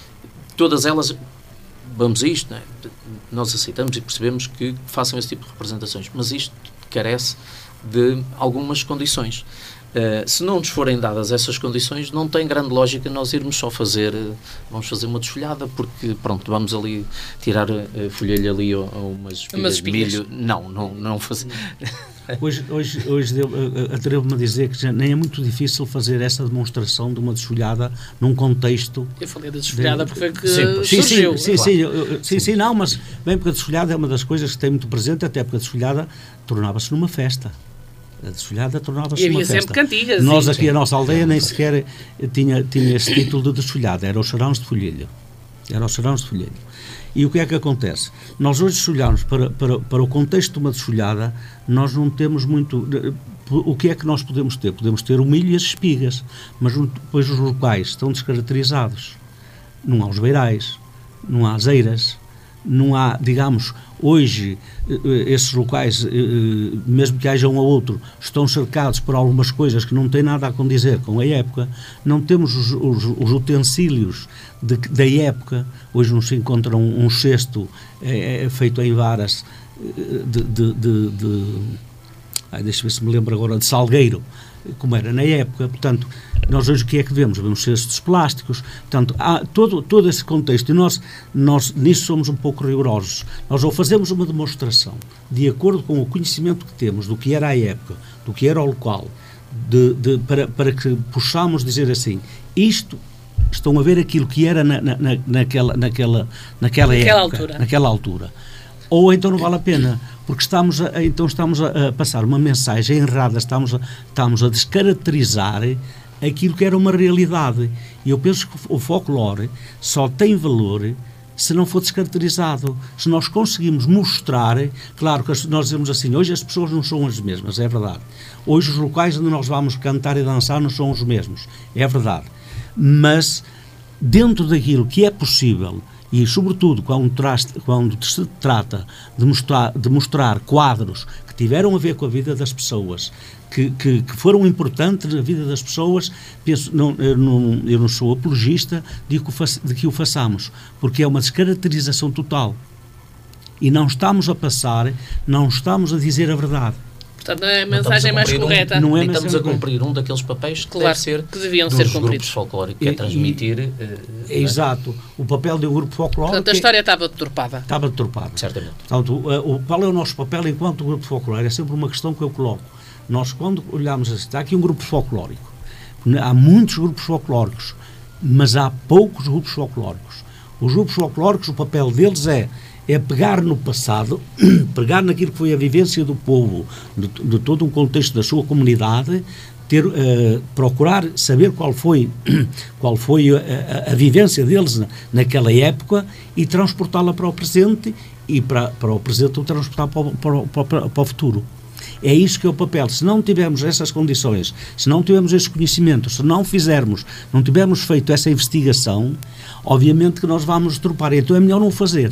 todas elas, vamos a isto, não é? Nós aceitamos e percebemos que façam esse tipo de representações, mas isto carece de algumas condições. Uh, se não nos forem dadas essas condições, não tem grande lógica nós irmos só fazer, uh, vamos fazer uma desfolhada, porque pronto, vamos ali tirar a uh, folhelha ali ou, ou umas espigas de milho. Não, não, não fazer. Hoje, hoje, hoje atrevo-me a dizer que já nem é muito difícil fazer essa demonstração de uma desfolhada num contexto. Eu falei da desfolhada de, porque foi que sim, surgiu. Sim, sim, claro. sim, eu, eu, sim, sim, não, mas bem, porque a desfolhada é uma das coisas que tem muito presente, até porque a desfolhada tornava-se numa festa. A desfolhada tornava-se uma festa. E havia sempre cantigas. Nós sim, aqui, sim. a nossa aldeia, nem sequer tinha, tinha esse título de desfolhada, era os Charões de Folhelho. Era os Charões de Folhelho. E o que é que acontece? Nós hoje, se olharmos para, para, para o contexto de uma desfolhada, nós não temos muito... O que é que nós podemos ter? Podemos ter o milho e as espigas, mas depois os locais estão descaracterizados. Não há os beirais, não há as eiras, não há, digamos, hoje, esses locais, mesmo que haja um ou outro, estão cercados por algumas coisas que não têm nada a condizer com a época. Não temos os, os, os utensílios de, da época. Hoje não se encontra um, um cesto é, é, feito em varas de... de, de, de ai, deixa eu ver se me lembro agora, de salgueiro, como era na época. Portanto, nós hoje o que é que vemos? Vemos cestos plásticos. Portanto, há todo, todo esse contexto, e nós, nós nisso somos um pouco rigorosos. Nós ou fazemos uma demonstração de acordo com o conhecimento que temos do que era a época, do que era o local, de, de, para, para que possamos dizer assim, isto, estão a ver aquilo que era na, na, naquela, naquela, naquela, naquela época, altura. naquela altura. Ou então não vale a pena, porque estamos a, então estamos a, a passar uma mensagem errada, estamos a, estamos a descaracterizar aquilo que era uma realidade. E eu penso que o folclore só tem valor se não for descaracterizado, se nós conseguimos mostrar, claro que nós dizemos assim, hoje as pessoas não são as mesmas, é verdade. Hoje os locais onde nós vamos cantar e dançar não são os mesmos, é verdade. Mas dentro daquilo que é possível, e sobretudo quando, quando se trata de mostrar, de mostrar quadros que tiveram a ver com a vida das pessoas, que, que, que foram importantes na vida das pessoas, penso, não, eu, não, eu não sou apologista de que, o fa, de que o façamos, porque é uma descaracterização total. E não estamos a passar, não estamos a dizer a verdade. Portanto, não é a mensagem mais correta. Um, não é nem estamos a cumprir um daqueles papéis que, claro, deve ser que deviam dos ser cumpridos. Grupos folclóricos, que é transmitir... E, e, uh, exato. O papel de um grupo folclórico... Portanto, a história estava deturpada. Estava deturpada. Certamente. Portanto, o, o, qual é o nosso papel enquanto grupo folclórico? É sempre uma questão que eu coloco. Nós, quando olhamos assim, está aqui um grupo folclórico. Há muitos grupos folclóricos, mas há poucos grupos folclóricos. Os grupos folclóricos, o papel deles é é pegar no passado, pegar naquilo que foi a vivência do povo, de, de todo um contexto da sua comunidade, ter, uh, procurar saber qual foi, qual foi a, a, a vivência deles na, naquela época e transportá-la para o presente e para, para o presente o transportar para o, para, o, para, para o futuro. É isso que é o papel. Se não tivermos essas condições, se não tivermos esse conhecimento, se não fizermos, não tivermos feito essa investigação, obviamente que nós vamos tropar. Então é melhor não fazer.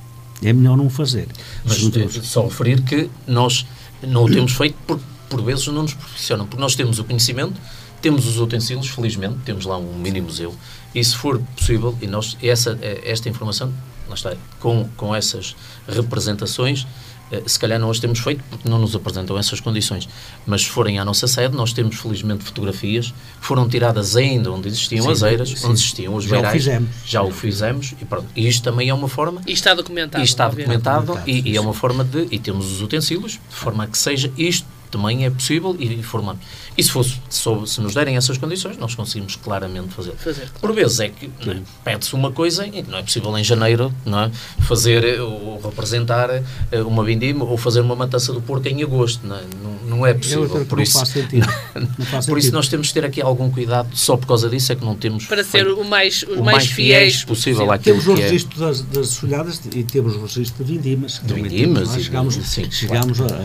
É melhor não fazer. Mas temos... só referir que nós não o temos feito porque, por vezes, não nos proporcionam. Porque nós temos o conhecimento, temos os utensílios, felizmente, temos lá um mini museu, e se for possível, e nós, essa, esta informação, lá está, com, com essas representações, se calhar não as temos feito porque não nos apresentam essas condições, mas se forem à nossa sede, nós temos felizmente fotografias que foram tiradas ainda onde existiam sim, as eiras, sim. onde existiam os beirais, já o fizemos, já o fizemos e, pronto, e isto também é uma forma e está documentado, e está documentado e, e é uma forma de, e temos os utensílios de forma a que seja isto também é possível e formamos. E se, fosse, se nos derem essas condições, nós conseguimos claramente fazer. fazer claro. Por vezes é que é, pede-se uma coisa e não é possível em janeiro não é, fazer ou representar uma vindima ou fazer uma matança do porco em agosto. Não é, não, não é possível. Por, isso, faz sentido. Não faz por isso nós temos que ter aqui algum cuidado. Só por causa disso é que não temos... Para ser o mais, os o mais, mais fiéis, fiéis possível àquilo que é. Temos o é. registro das, das folhadas e temos o registro de vindimas. De vindimas. Temos, chegamos sim, chegamos claro. a,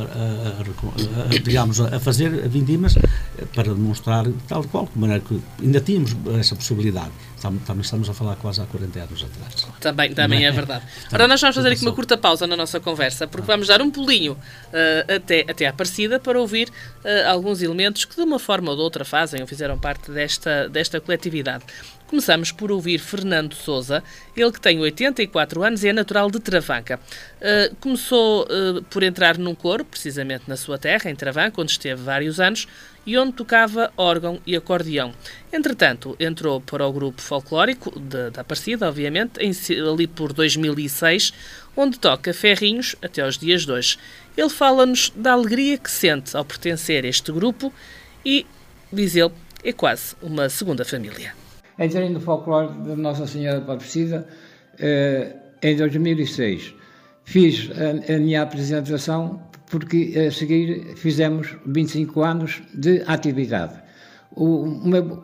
a, a, a, a, digamos, a fazer vindimas para demonstrar tal qual, de maneira que ainda tínhamos essa possibilidade. Também estamos a falar quase há quarenta anos atrás. Também, também é verdade. Ora, nós vamos fazer aqui uma curta pausa na nossa conversa, porque vamos dar um pulinho uh, até, até à Aparecida para ouvir uh, alguns elementos que de uma forma ou de outra fazem ou fizeram parte desta, desta coletividade. Começamos por ouvir Fernando Sousa, ele que tem oitenta e quatro anos e é natural de Travanca. Uh, começou uh, por entrar num coro, precisamente na sua terra, em Travanca, onde esteve vários anos, e onde tocava órgão e acordeão. Entretanto, entrou para o grupo folclórico de, da Aparecida, obviamente, em, ali por dois mil e seis, onde toca ferrinhos até aos dias de hoje. Ele fala-nos da alegria que sente ao pertencer a este grupo e, diz ele, é quase uma segunda família. Entrei no folclore da Nossa Senhora da Aparecida eh, em dois mil e seis. Fiz a, a minha apresentação porque a seguir fizemos vinte e cinco anos de atividade. O, o meu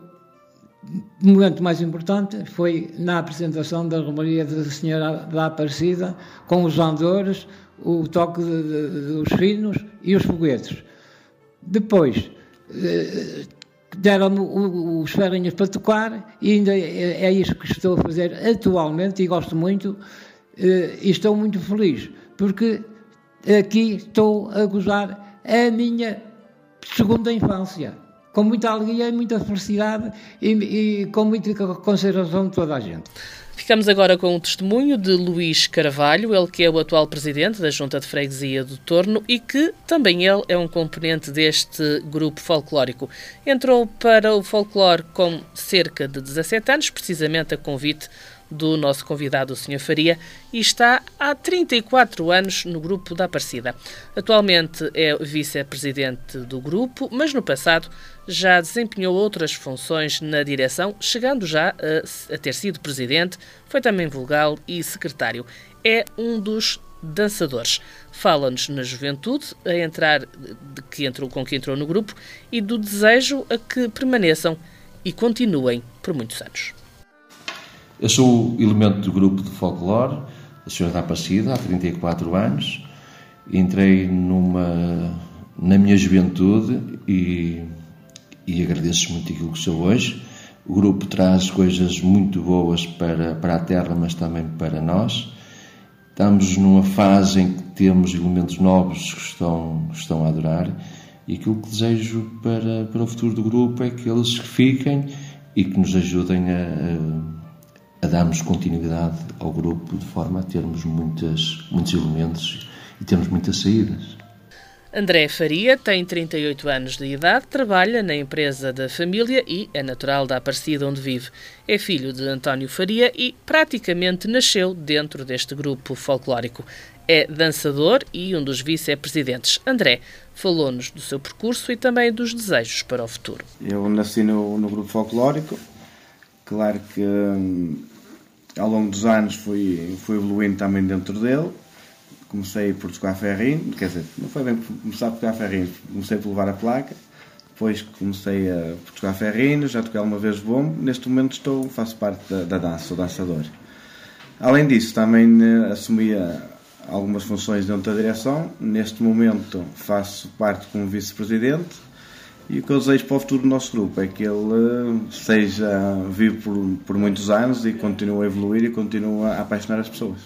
momento mais importante foi na apresentação da Romaria da Senhora da Aparecida, com os andores, o toque de, de, dos finos e os foguetes. Depois eh, deram-me os ferrinhos para tocar e ainda é, é isso que estou a fazer atualmente e gosto muito eh, e estou muito feliz porque aqui estou a gozar a minha segunda infância, com muita alegria e muita felicidade e, e com muita consideração de toda a gente. Ficamos agora com o testemunho de Luís Carvalho, ele que é o atual presidente da Junta de Freguesia do Torno e que também ele é um componente deste grupo folclórico. Entrou para o folclore com cerca de dezassete anos, precisamente a convite do nosso convidado, o senhor Faria, e está há trinta e quatro anos no grupo da Aparecida. Atualmente é vice-presidente do grupo, mas no passado já desempenhou outras funções na direção, chegando já a, a ter sido presidente, foi também vogal e secretário. É um dos dançadores. Fala-nos na juventude, a entrar, de que entrou, com que entrou no grupo, e do desejo a que permaneçam e continuem por muitos anos. Eu sou o elemento do grupo de folclore da Senhora da Aparecida há trinta e quatro anos. Entrei numa, na minha juventude e, e agradeço muito aquilo que sou hoje. O grupo traz coisas muito boas para, para a terra, mas também para nós. Estamos numa fase em que temos elementos novos que estão, que estão a adorar, e aquilo que desejo para, para o futuro do grupo é que eles fiquem e que nos ajudem a, a, a darmos continuidade ao grupo, de forma a termos muitas, muitos elementos e termos muitas saídas. André Faria tem trinta e oito anos de idade, trabalha na empresa da família e é natural da Aparecida onde vive. É filho de António Faria e praticamente nasceu dentro deste grupo folclórico. É dançador e um dos vice-presidentes. André falou-nos do seu percurso e também dos desejos para o futuro. Eu nasci no, no grupo folclórico. Claro que hum, ao longo dos anos fui, fui evoluindo também dentro dele. Comecei por tocar ferrinho, quer dizer, não foi bem começar a tocar ferrinho, comecei por levar a placa, depois comecei a por tocar ferrinho, já toquei alguma vez bombo, neste momento estou, faço parte da, da dança, sou dançador. Além disso, também uh, assumia algumas funções dentro da direção, neste momento faço parte como vice-presidente, e o que eu desejo para o futuro do nosso grupo é que ele uh, seja vivo por, por muitos anos e continue a evoluir e continue a apaixonar as pessoas.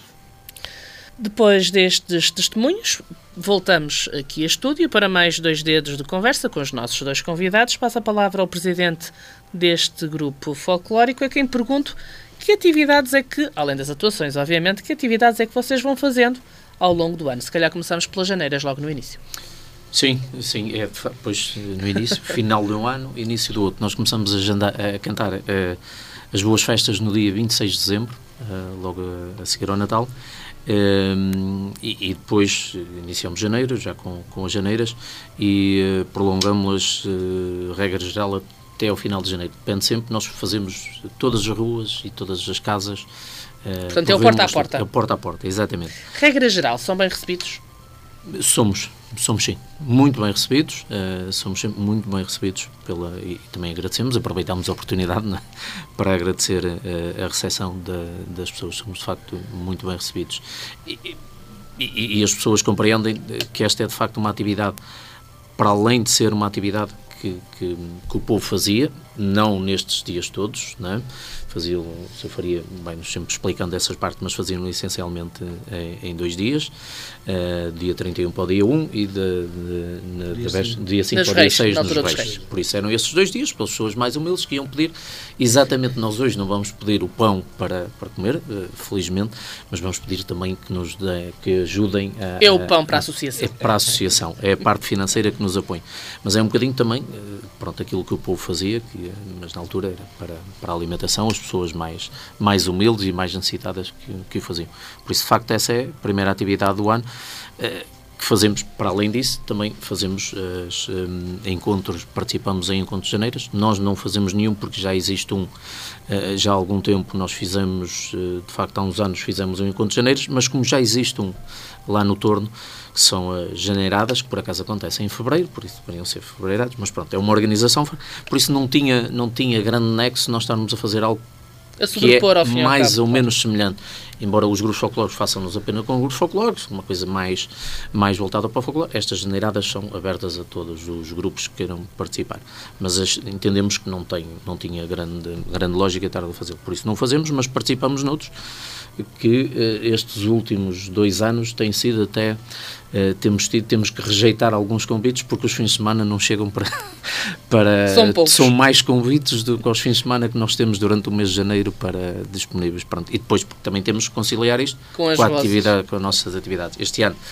Depois destes testemunhos, voltamos aqui a estúdio para mais dois dedos de conversa com os nossos dois convidados. Passo a palavra ao presidente deste grupo folclórico, a quem pergunto que atividades é que, além das atuações, obviamente, que atividades é que vocês vão fazendo ao longo do ano. Se calhar começamos pelas janeiras, logo no início. Sim, sim, é depois no início, final de um ano, início do outro. Nós começamos a, jandar, a cantar uh, as boas festas no dia vinte e seis de dezembro, uh, logo a, a seguir ao Natal. Um, e, e depois iniciamos janeiro, já com, com as janeiras, e uh, prolongamos-las, uh, regra geral, até ao final de janeiro. Depende sempre, nós fazemos todas as ruas e todas as casas. Uh, Portanto, é o porta a porta. É o porta a porta, exatamente. Regra geral, são bem recebidos? Somos, somos sim, muito bem recebidos, uh, somos sempre muito bem recebidos pela, e também agradecemos, aproveitamos a oportunidade, né, para agradecer uh, a recepção da, das pessoas, somos de facto muito bem recebidos e, e, e as pessoas compreendem que esta é de facto uma atividade, para além de ser uma atividade que, que, que o povo fazia, não nestes dias todos, né? Fazia, o senhor Faria, bem-nos sempre explicando essas partes, mas faziam essencialmente em, em dois dias, uh, dia trinta e um para o dia um e de, de, de, de, de dia cinco para o dia seis nos Reis. Reis. Por isso eram esses dois dias, pelas pessoas mais humildes que iam pedir. Exatamente, nós hoje não vamos pedir o pão para, para comer, uh, felizmente, mas vamos pedir também que nos dê, que ajudem a... É o pão para a associação. É para a associação, é a parte financeira que nos apoia. Mas é um bocadinho também, uh, pronto, aquilo que o povo fazia, que, mas na altura era para, para a alimentação, as pessoas mais, mais humildes e mais necessitadas que, que o faziam. Por isso, de facto, essa é a primeira atividade do ano eh, que fazemos. Para além disso, também fazemos os um, encontros, participamos em encontros de janeiras. Nós não fazemos nenhum porque já existe um, eh, já há algum tempo nós fizemos, eh, de facto, há uns anos fizemos um encontro de janeiras, mas como já existe um lá no Torno, que são as janeiradas, que por acaso acontecem em fevereiro, por isso poderiam ser fevereirados, mas pronto, é uma organização, por isso não tinha, não tinha grande nexo nós estarmos a fazer algo a que é ao fim mais cabo, ou menos semelhante, embora os grupos folclóricos façam-nos apenas com grupos folclóricos, uma coisa mais, mais voltada para o folclore. Estas janeiradas são abertas a todos os grupos que queiram participar, mas as, entendemos que não, tem, não tinha grande, grande lógica estar a fazer, por isso não fazemos, mas participamos noutros, que eh, estes últimos dois anos têm sido até, eh, temos, tido, temos que rejeitar alguns convites porque os fins de semana não chegam para... para são poucos. São mais convites do que os fins de semana que nós temos durante o mês de janeiro para disponíveis. Pronto. E depois porque também temos que conciliar isto com, as com, a atividade, com as nossas atividades. Este ano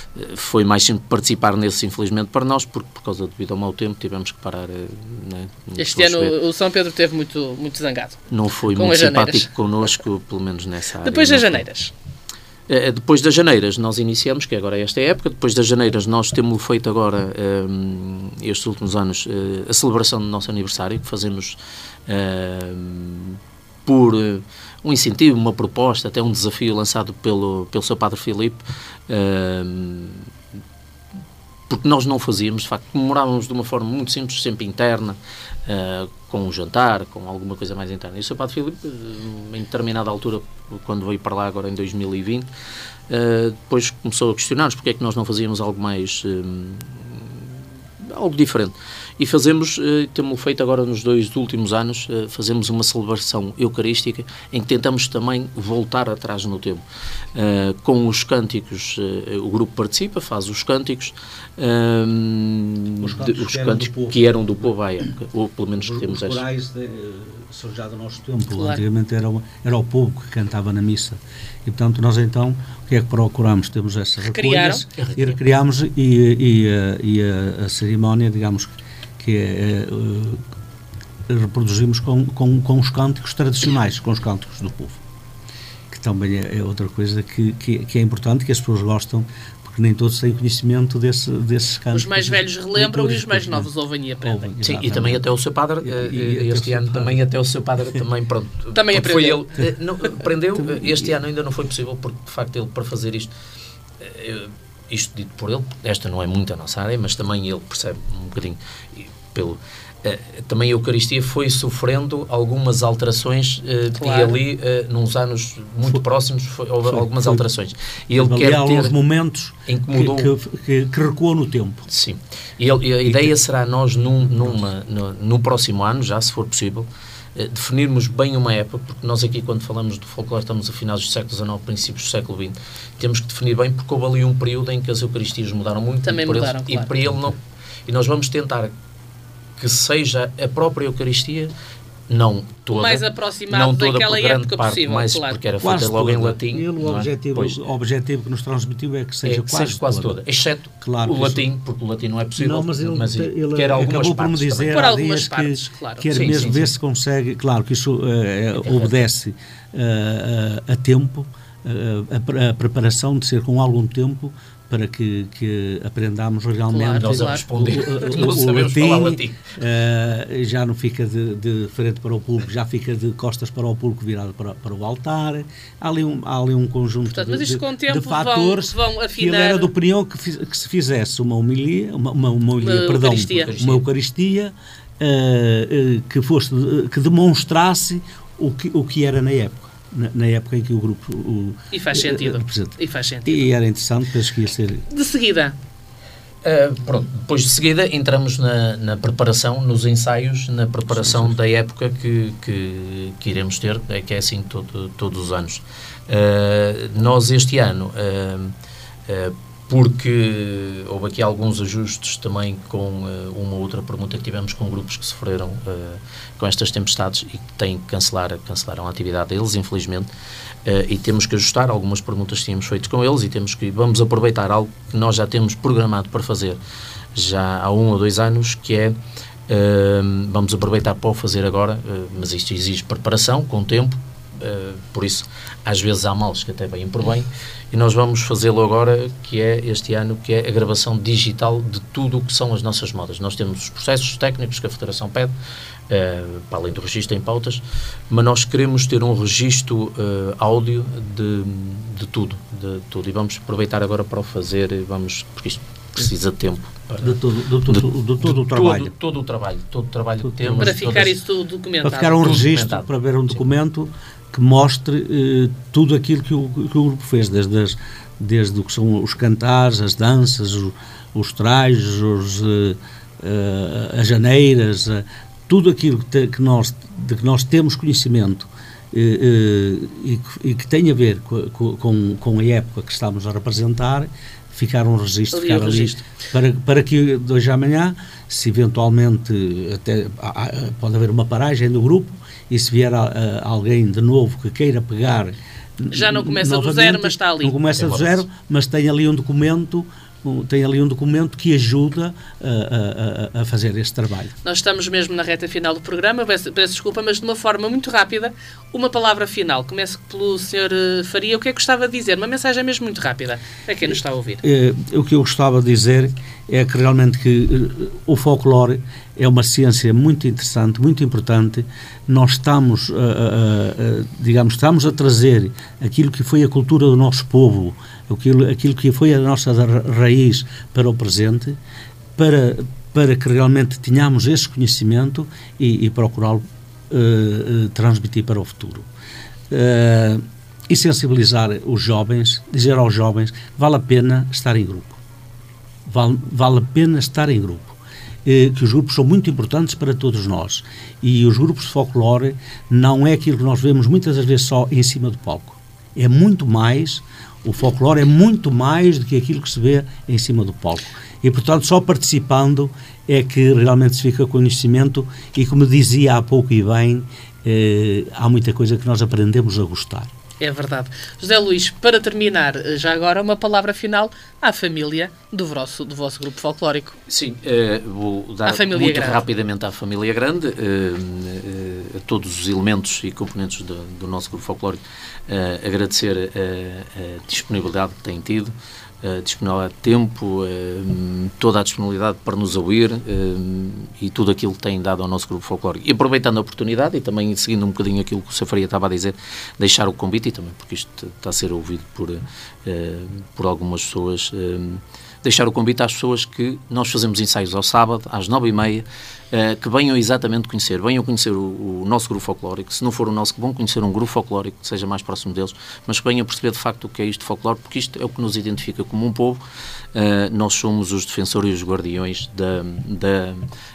foi mais simples participar nesse, infelizmente, para nós, porque por causa devido ao mau tempo tivemos que parar. Né, este ano chover. O São Pedro teve muito, muito zangado. Não foi muito simpático connosco, pelo menos nessa área. Depois das janeiras. Depois das janeiras nós iniciamos, que agora é esta época, depois das janeiras nós temos feito agora, um, estes últimos anos, uh, a celebração do nosso aniversário, que fazemos uh, por uh, um incentivo, uma proposta, até um desafio lançado pelo, pelo seu Padre Filipe, uh, porque nós não fazíamos, de facto, comemorávamos de uma forma muito simples, sempre interna, uh, com um jantar, com alguma coisa mais interna. E o seu Padre Filipe, uh, em determinada altura, quando veio para lá agora em dois mil e vinte, uh, depois começou a questionar-nos porque é que nós não fazíamos algo mais... Uh, algo diferente. E fazemos, uh, temos feito agora nos dois últimos anos, uh, fazemos uma celebração eucarística em que tentamos também voltar atrás no tempo. Uh, com os cânticos, uh, o grupo participa, faz os cânticos, uh, os cânticos, de, os que, cânticos eram que eram do povo à época, ou pelo menos os, temos os esta. corais de, são já do nosso tempo. Claro. Antigamente era, era o povo que cantava na missa. E, portanto, nós então, o que é que procuramos? Temos essas recolhas e recriámos e, e, e a, a cerimónia, digamos, que é, uh, reproduzimos com, com, com os cânticos tradicionais, com os cânticos do povo. Que também é, é outra coisa que, que, que é importante, que as pessoas gostam, porque nem todos têm conhecimento desse, desses cânticos. Os mais velhos relembram e os mais novos ouvem e aprendem. Ouvem, sim, e também até o seu padre, e, e, este e ano também até o seu padre também, pronto. Também aprendeu. Foi ele, não, aprendeu, este ano ainda não foi possível, porque de facto ele para fazer isto, isto dito por ele, esta não é muito a nossa área, mas também ele percebe um bocadinho, pelo... Uh, também a Eucaristia foi sofrendo algumas alterações uh, claro. E ali, uh, nos anos muito foi, próximos, foi, houve foi, algumas foi. alterações. E ele quer ter alguns momentos em que, mudou, que, que, que recuou no tempo. Sim. E, ele, e a e ideia que... será nós, num, numa, no, no próximo ano, já se for possível, uh, definirmos bem uma época, porque nós aqui, quando falamos do folclore, estamos a finais do século dezenove, princípios do século vinte, temos que definir bem, porque houve ali um período em que as Eucaristias mudaram muito. Também e por mudaram, ele, claro. E para ele não... E nós vamos tentar que seja a própria Eucaristia, não toda, mais aproximado não toda daquela por grande época parte, possível, mais claro. porque era quase feita logo toda. Em latim. Ele, o, objetivo, é? o objetivo que nos transmitiu é que seja é, quase, seja quase toda. toda, exceto claro, o latim, porque o latim não é possível. Não, mas ele, mas ele, ele quer acabou por me dizer há dias partes, que claro. quer sim, mesmo sim, ver sim. se consegue, claro que isso uh, obedece uh, a tempo, uh, a, a preparação de ser com algum tempo, para que, que aprendamos realmente claro, claro. responder. o, o, o, o latim, latim. Uh, já não fica de, de frente para o público, já fica de costas para o público, virado para, para o altar. Há ali um, há ali um conjunto Portanto, de, mas isto, com o tempo, de fatores vão, vão afinar... que ele era de opinião que, fiz, que se fizesse uma homilia, uma, uma, uma, homilia, uma perdão, Eucaristia, uma Eucaristia uh, uh, que, fosse, uh, que demonstrasse o que, o que era na época. Na, na época em que o grupo o, e faz sentido uh, e faz sentido e era interessante, penso que ia ser de seguida uh, pronto, depois de seguida entramos na, na preparação, nos ensaios, na preparação sim, sim. da época que, que, que iremos ter, que é assim todo, todos os anos. Uh, nós este ano uh, uh, porque houve aqui alguns ajustes também com uh, uma outra permuta que tivemos com grupos que sofreram uh, com estas tempestades e que têm que cancelar, cancelaram a atividade deles, infelizmente, uh, e temos que ajustar algumas permutas que tínhamos feito com eles e temos que, vamos aproveitar algo que nós já temos programado para fazer já há um ou dois anos, que é, uh, vamos aproveitar para o fazer agora, uh, mas isto exige preparação, com tempo, uh, por isso, às vezes há males que até vêm por bem, e nós vamos fazê-lo agora, que é este ano, que é a gravação digital de tudo o que são as nossas modas. Nós temos os processos técnicos que a Federação pede, uh, para além do registro em pautas, mas nós queremos ter um registro uh, áudio de, de tudo, de tudo, e vamos aproveitar agora para o fazer, vamos, porque isto precisa de tempo. Para, de, todo, de, todo, de, de todo o trabalho. Todo, todo o trabalho, todo o trabalho todo que temos. Para ficar todas, isso tudo documentado. Para ficar um registro, para ver um documento que mostre uh, tudo aquilo que o, que o grupo fez, desde, as, desde o que são os cantares, as danças, os, os trajes, os, uh, uh, as janeiras, uh, tudo aquilo que, te, que, nós, de que nós temos conhecimento uh, uh, e, que, e que tem a ver com, com, com a época que estamos a representar, ficar um registro, ali ficar um ali, registro. Para, para que de hoje à amanhã, se eventualmente até, pode haver uma paragem do grupo, e se vier a, a alguém de novo que queira pegar, já não começa do zero, mas está ali. Não começa do zero, mas tem ali um documento, tem ali um documento que ajuda a, a, a fazer este trabalho. Nós estamos mesmo na reta final do programa, peço, peço desculpa, mas de uma forma muito rápida, uma palavra final. Começo pelo senhor Faria. O que é que gostava de dizer? Uma mensagem mesmo muito rápida, a quem nos está a ouvir. É, o que eu gostava de dizer é que realmente que o folclore é uma ciência muito interessante, muito importante. Nós estamos, uh, uh, uh, digamos, estamos a trazer aquilo que foi a cultura do nosso povo, aquilo, aquilo que foi a nossa raiz para o presente, para, para que realmente tenhamos esse conhecimento e, e procurá-lo uh, uh, transmitir para o futuro. Uh, e sensibilizar os jovens, dizer aos jovens que vale a pena estar em grupo. Vale, vale a pena estar em grupo. Que os grupos são muito importantes para todos nós, e os grupos de folclore não é aquilo que nós vemos muitas das vezes só em cima do palco. É muito mais, o folclore é muito mais do que aquilo que se vê em cima do palco, e portanto só participando é que realmente se fica com conhecimento, e como dizia há pouco e bem, eh, há muita coisa que nós aprendemos a gostar. É verdade. José Luís, para terminar, já agora uma palavra final à família do vosso, do vosso grupo folclórico. Sim, eh, vou dar muito grande. rapidamente à família grande, eh, eh, a todos os elementos e componentes do, do nosso grupo folclórico, eh, agradecer a, a disponibilidade que têm tido, a disponibilidade de tempo, toda a disponibilidade para nos ouvir e tudo aquilo que têm dado ao nosso grupo folclórico. E aproveitando a oportunidade e também seguindo um bocadinho aquilo que o Sr. Faria estava a dizer, deixar o convite, e também porque isto está a ser ouvido por, por algumas pessoas, deixar o convite às pessoas que nós fazemos ensaios ao sábado, às nove e meia, uh, que venham exatamente conhecer, venham conhecer o, o nosso grupo folclórico, se não for o nosso, que vão conhecer um grupo folclórico que seja mais próximo deles, mas que venham perceber de facto o que é isto de folclore, porque isto é o que nos identifica como um povo. Uh, nós somos os defensores e os guardiões da, da,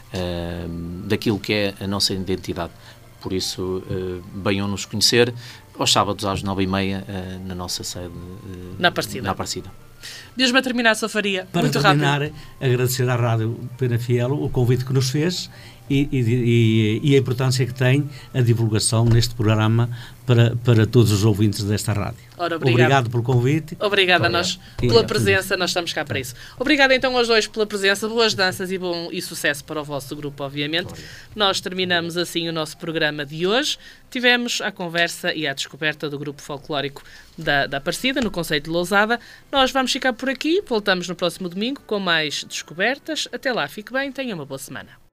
uh, daquilo que é a nossa identidade. Por isso, uh, venham-nos conhecer aos sábados às nove e meia uh, na nossa sede uh, na Aparecida. Na Aparecida. Deus-me a terminar, Sr. Faria. Para muito terminar, rápido. agradecer à Rádio Penafiel o convite que nos fez e, e, e a importância que tem a divulgação neste programa para, para todos os ouvintes desta rádio. Ora, obrigado. Obrigado pelo convite. Obrigada a nós pela presença, nós estamos cá para isso. Obrigado então aos dois pela presença, boas danças e bom e sucesso para o vosso grupo, obviamente. Nós terminamos assim o nosso programa de hoje. Tivemos a conversa e a descoberta do grupo folclórico da, da Aparecida, no concelho de Lousada. Nós vamos ficar por aqui, voltamos no próximo domingo com mais descobertas. Até lá, fique bem, tenha uma boa semana.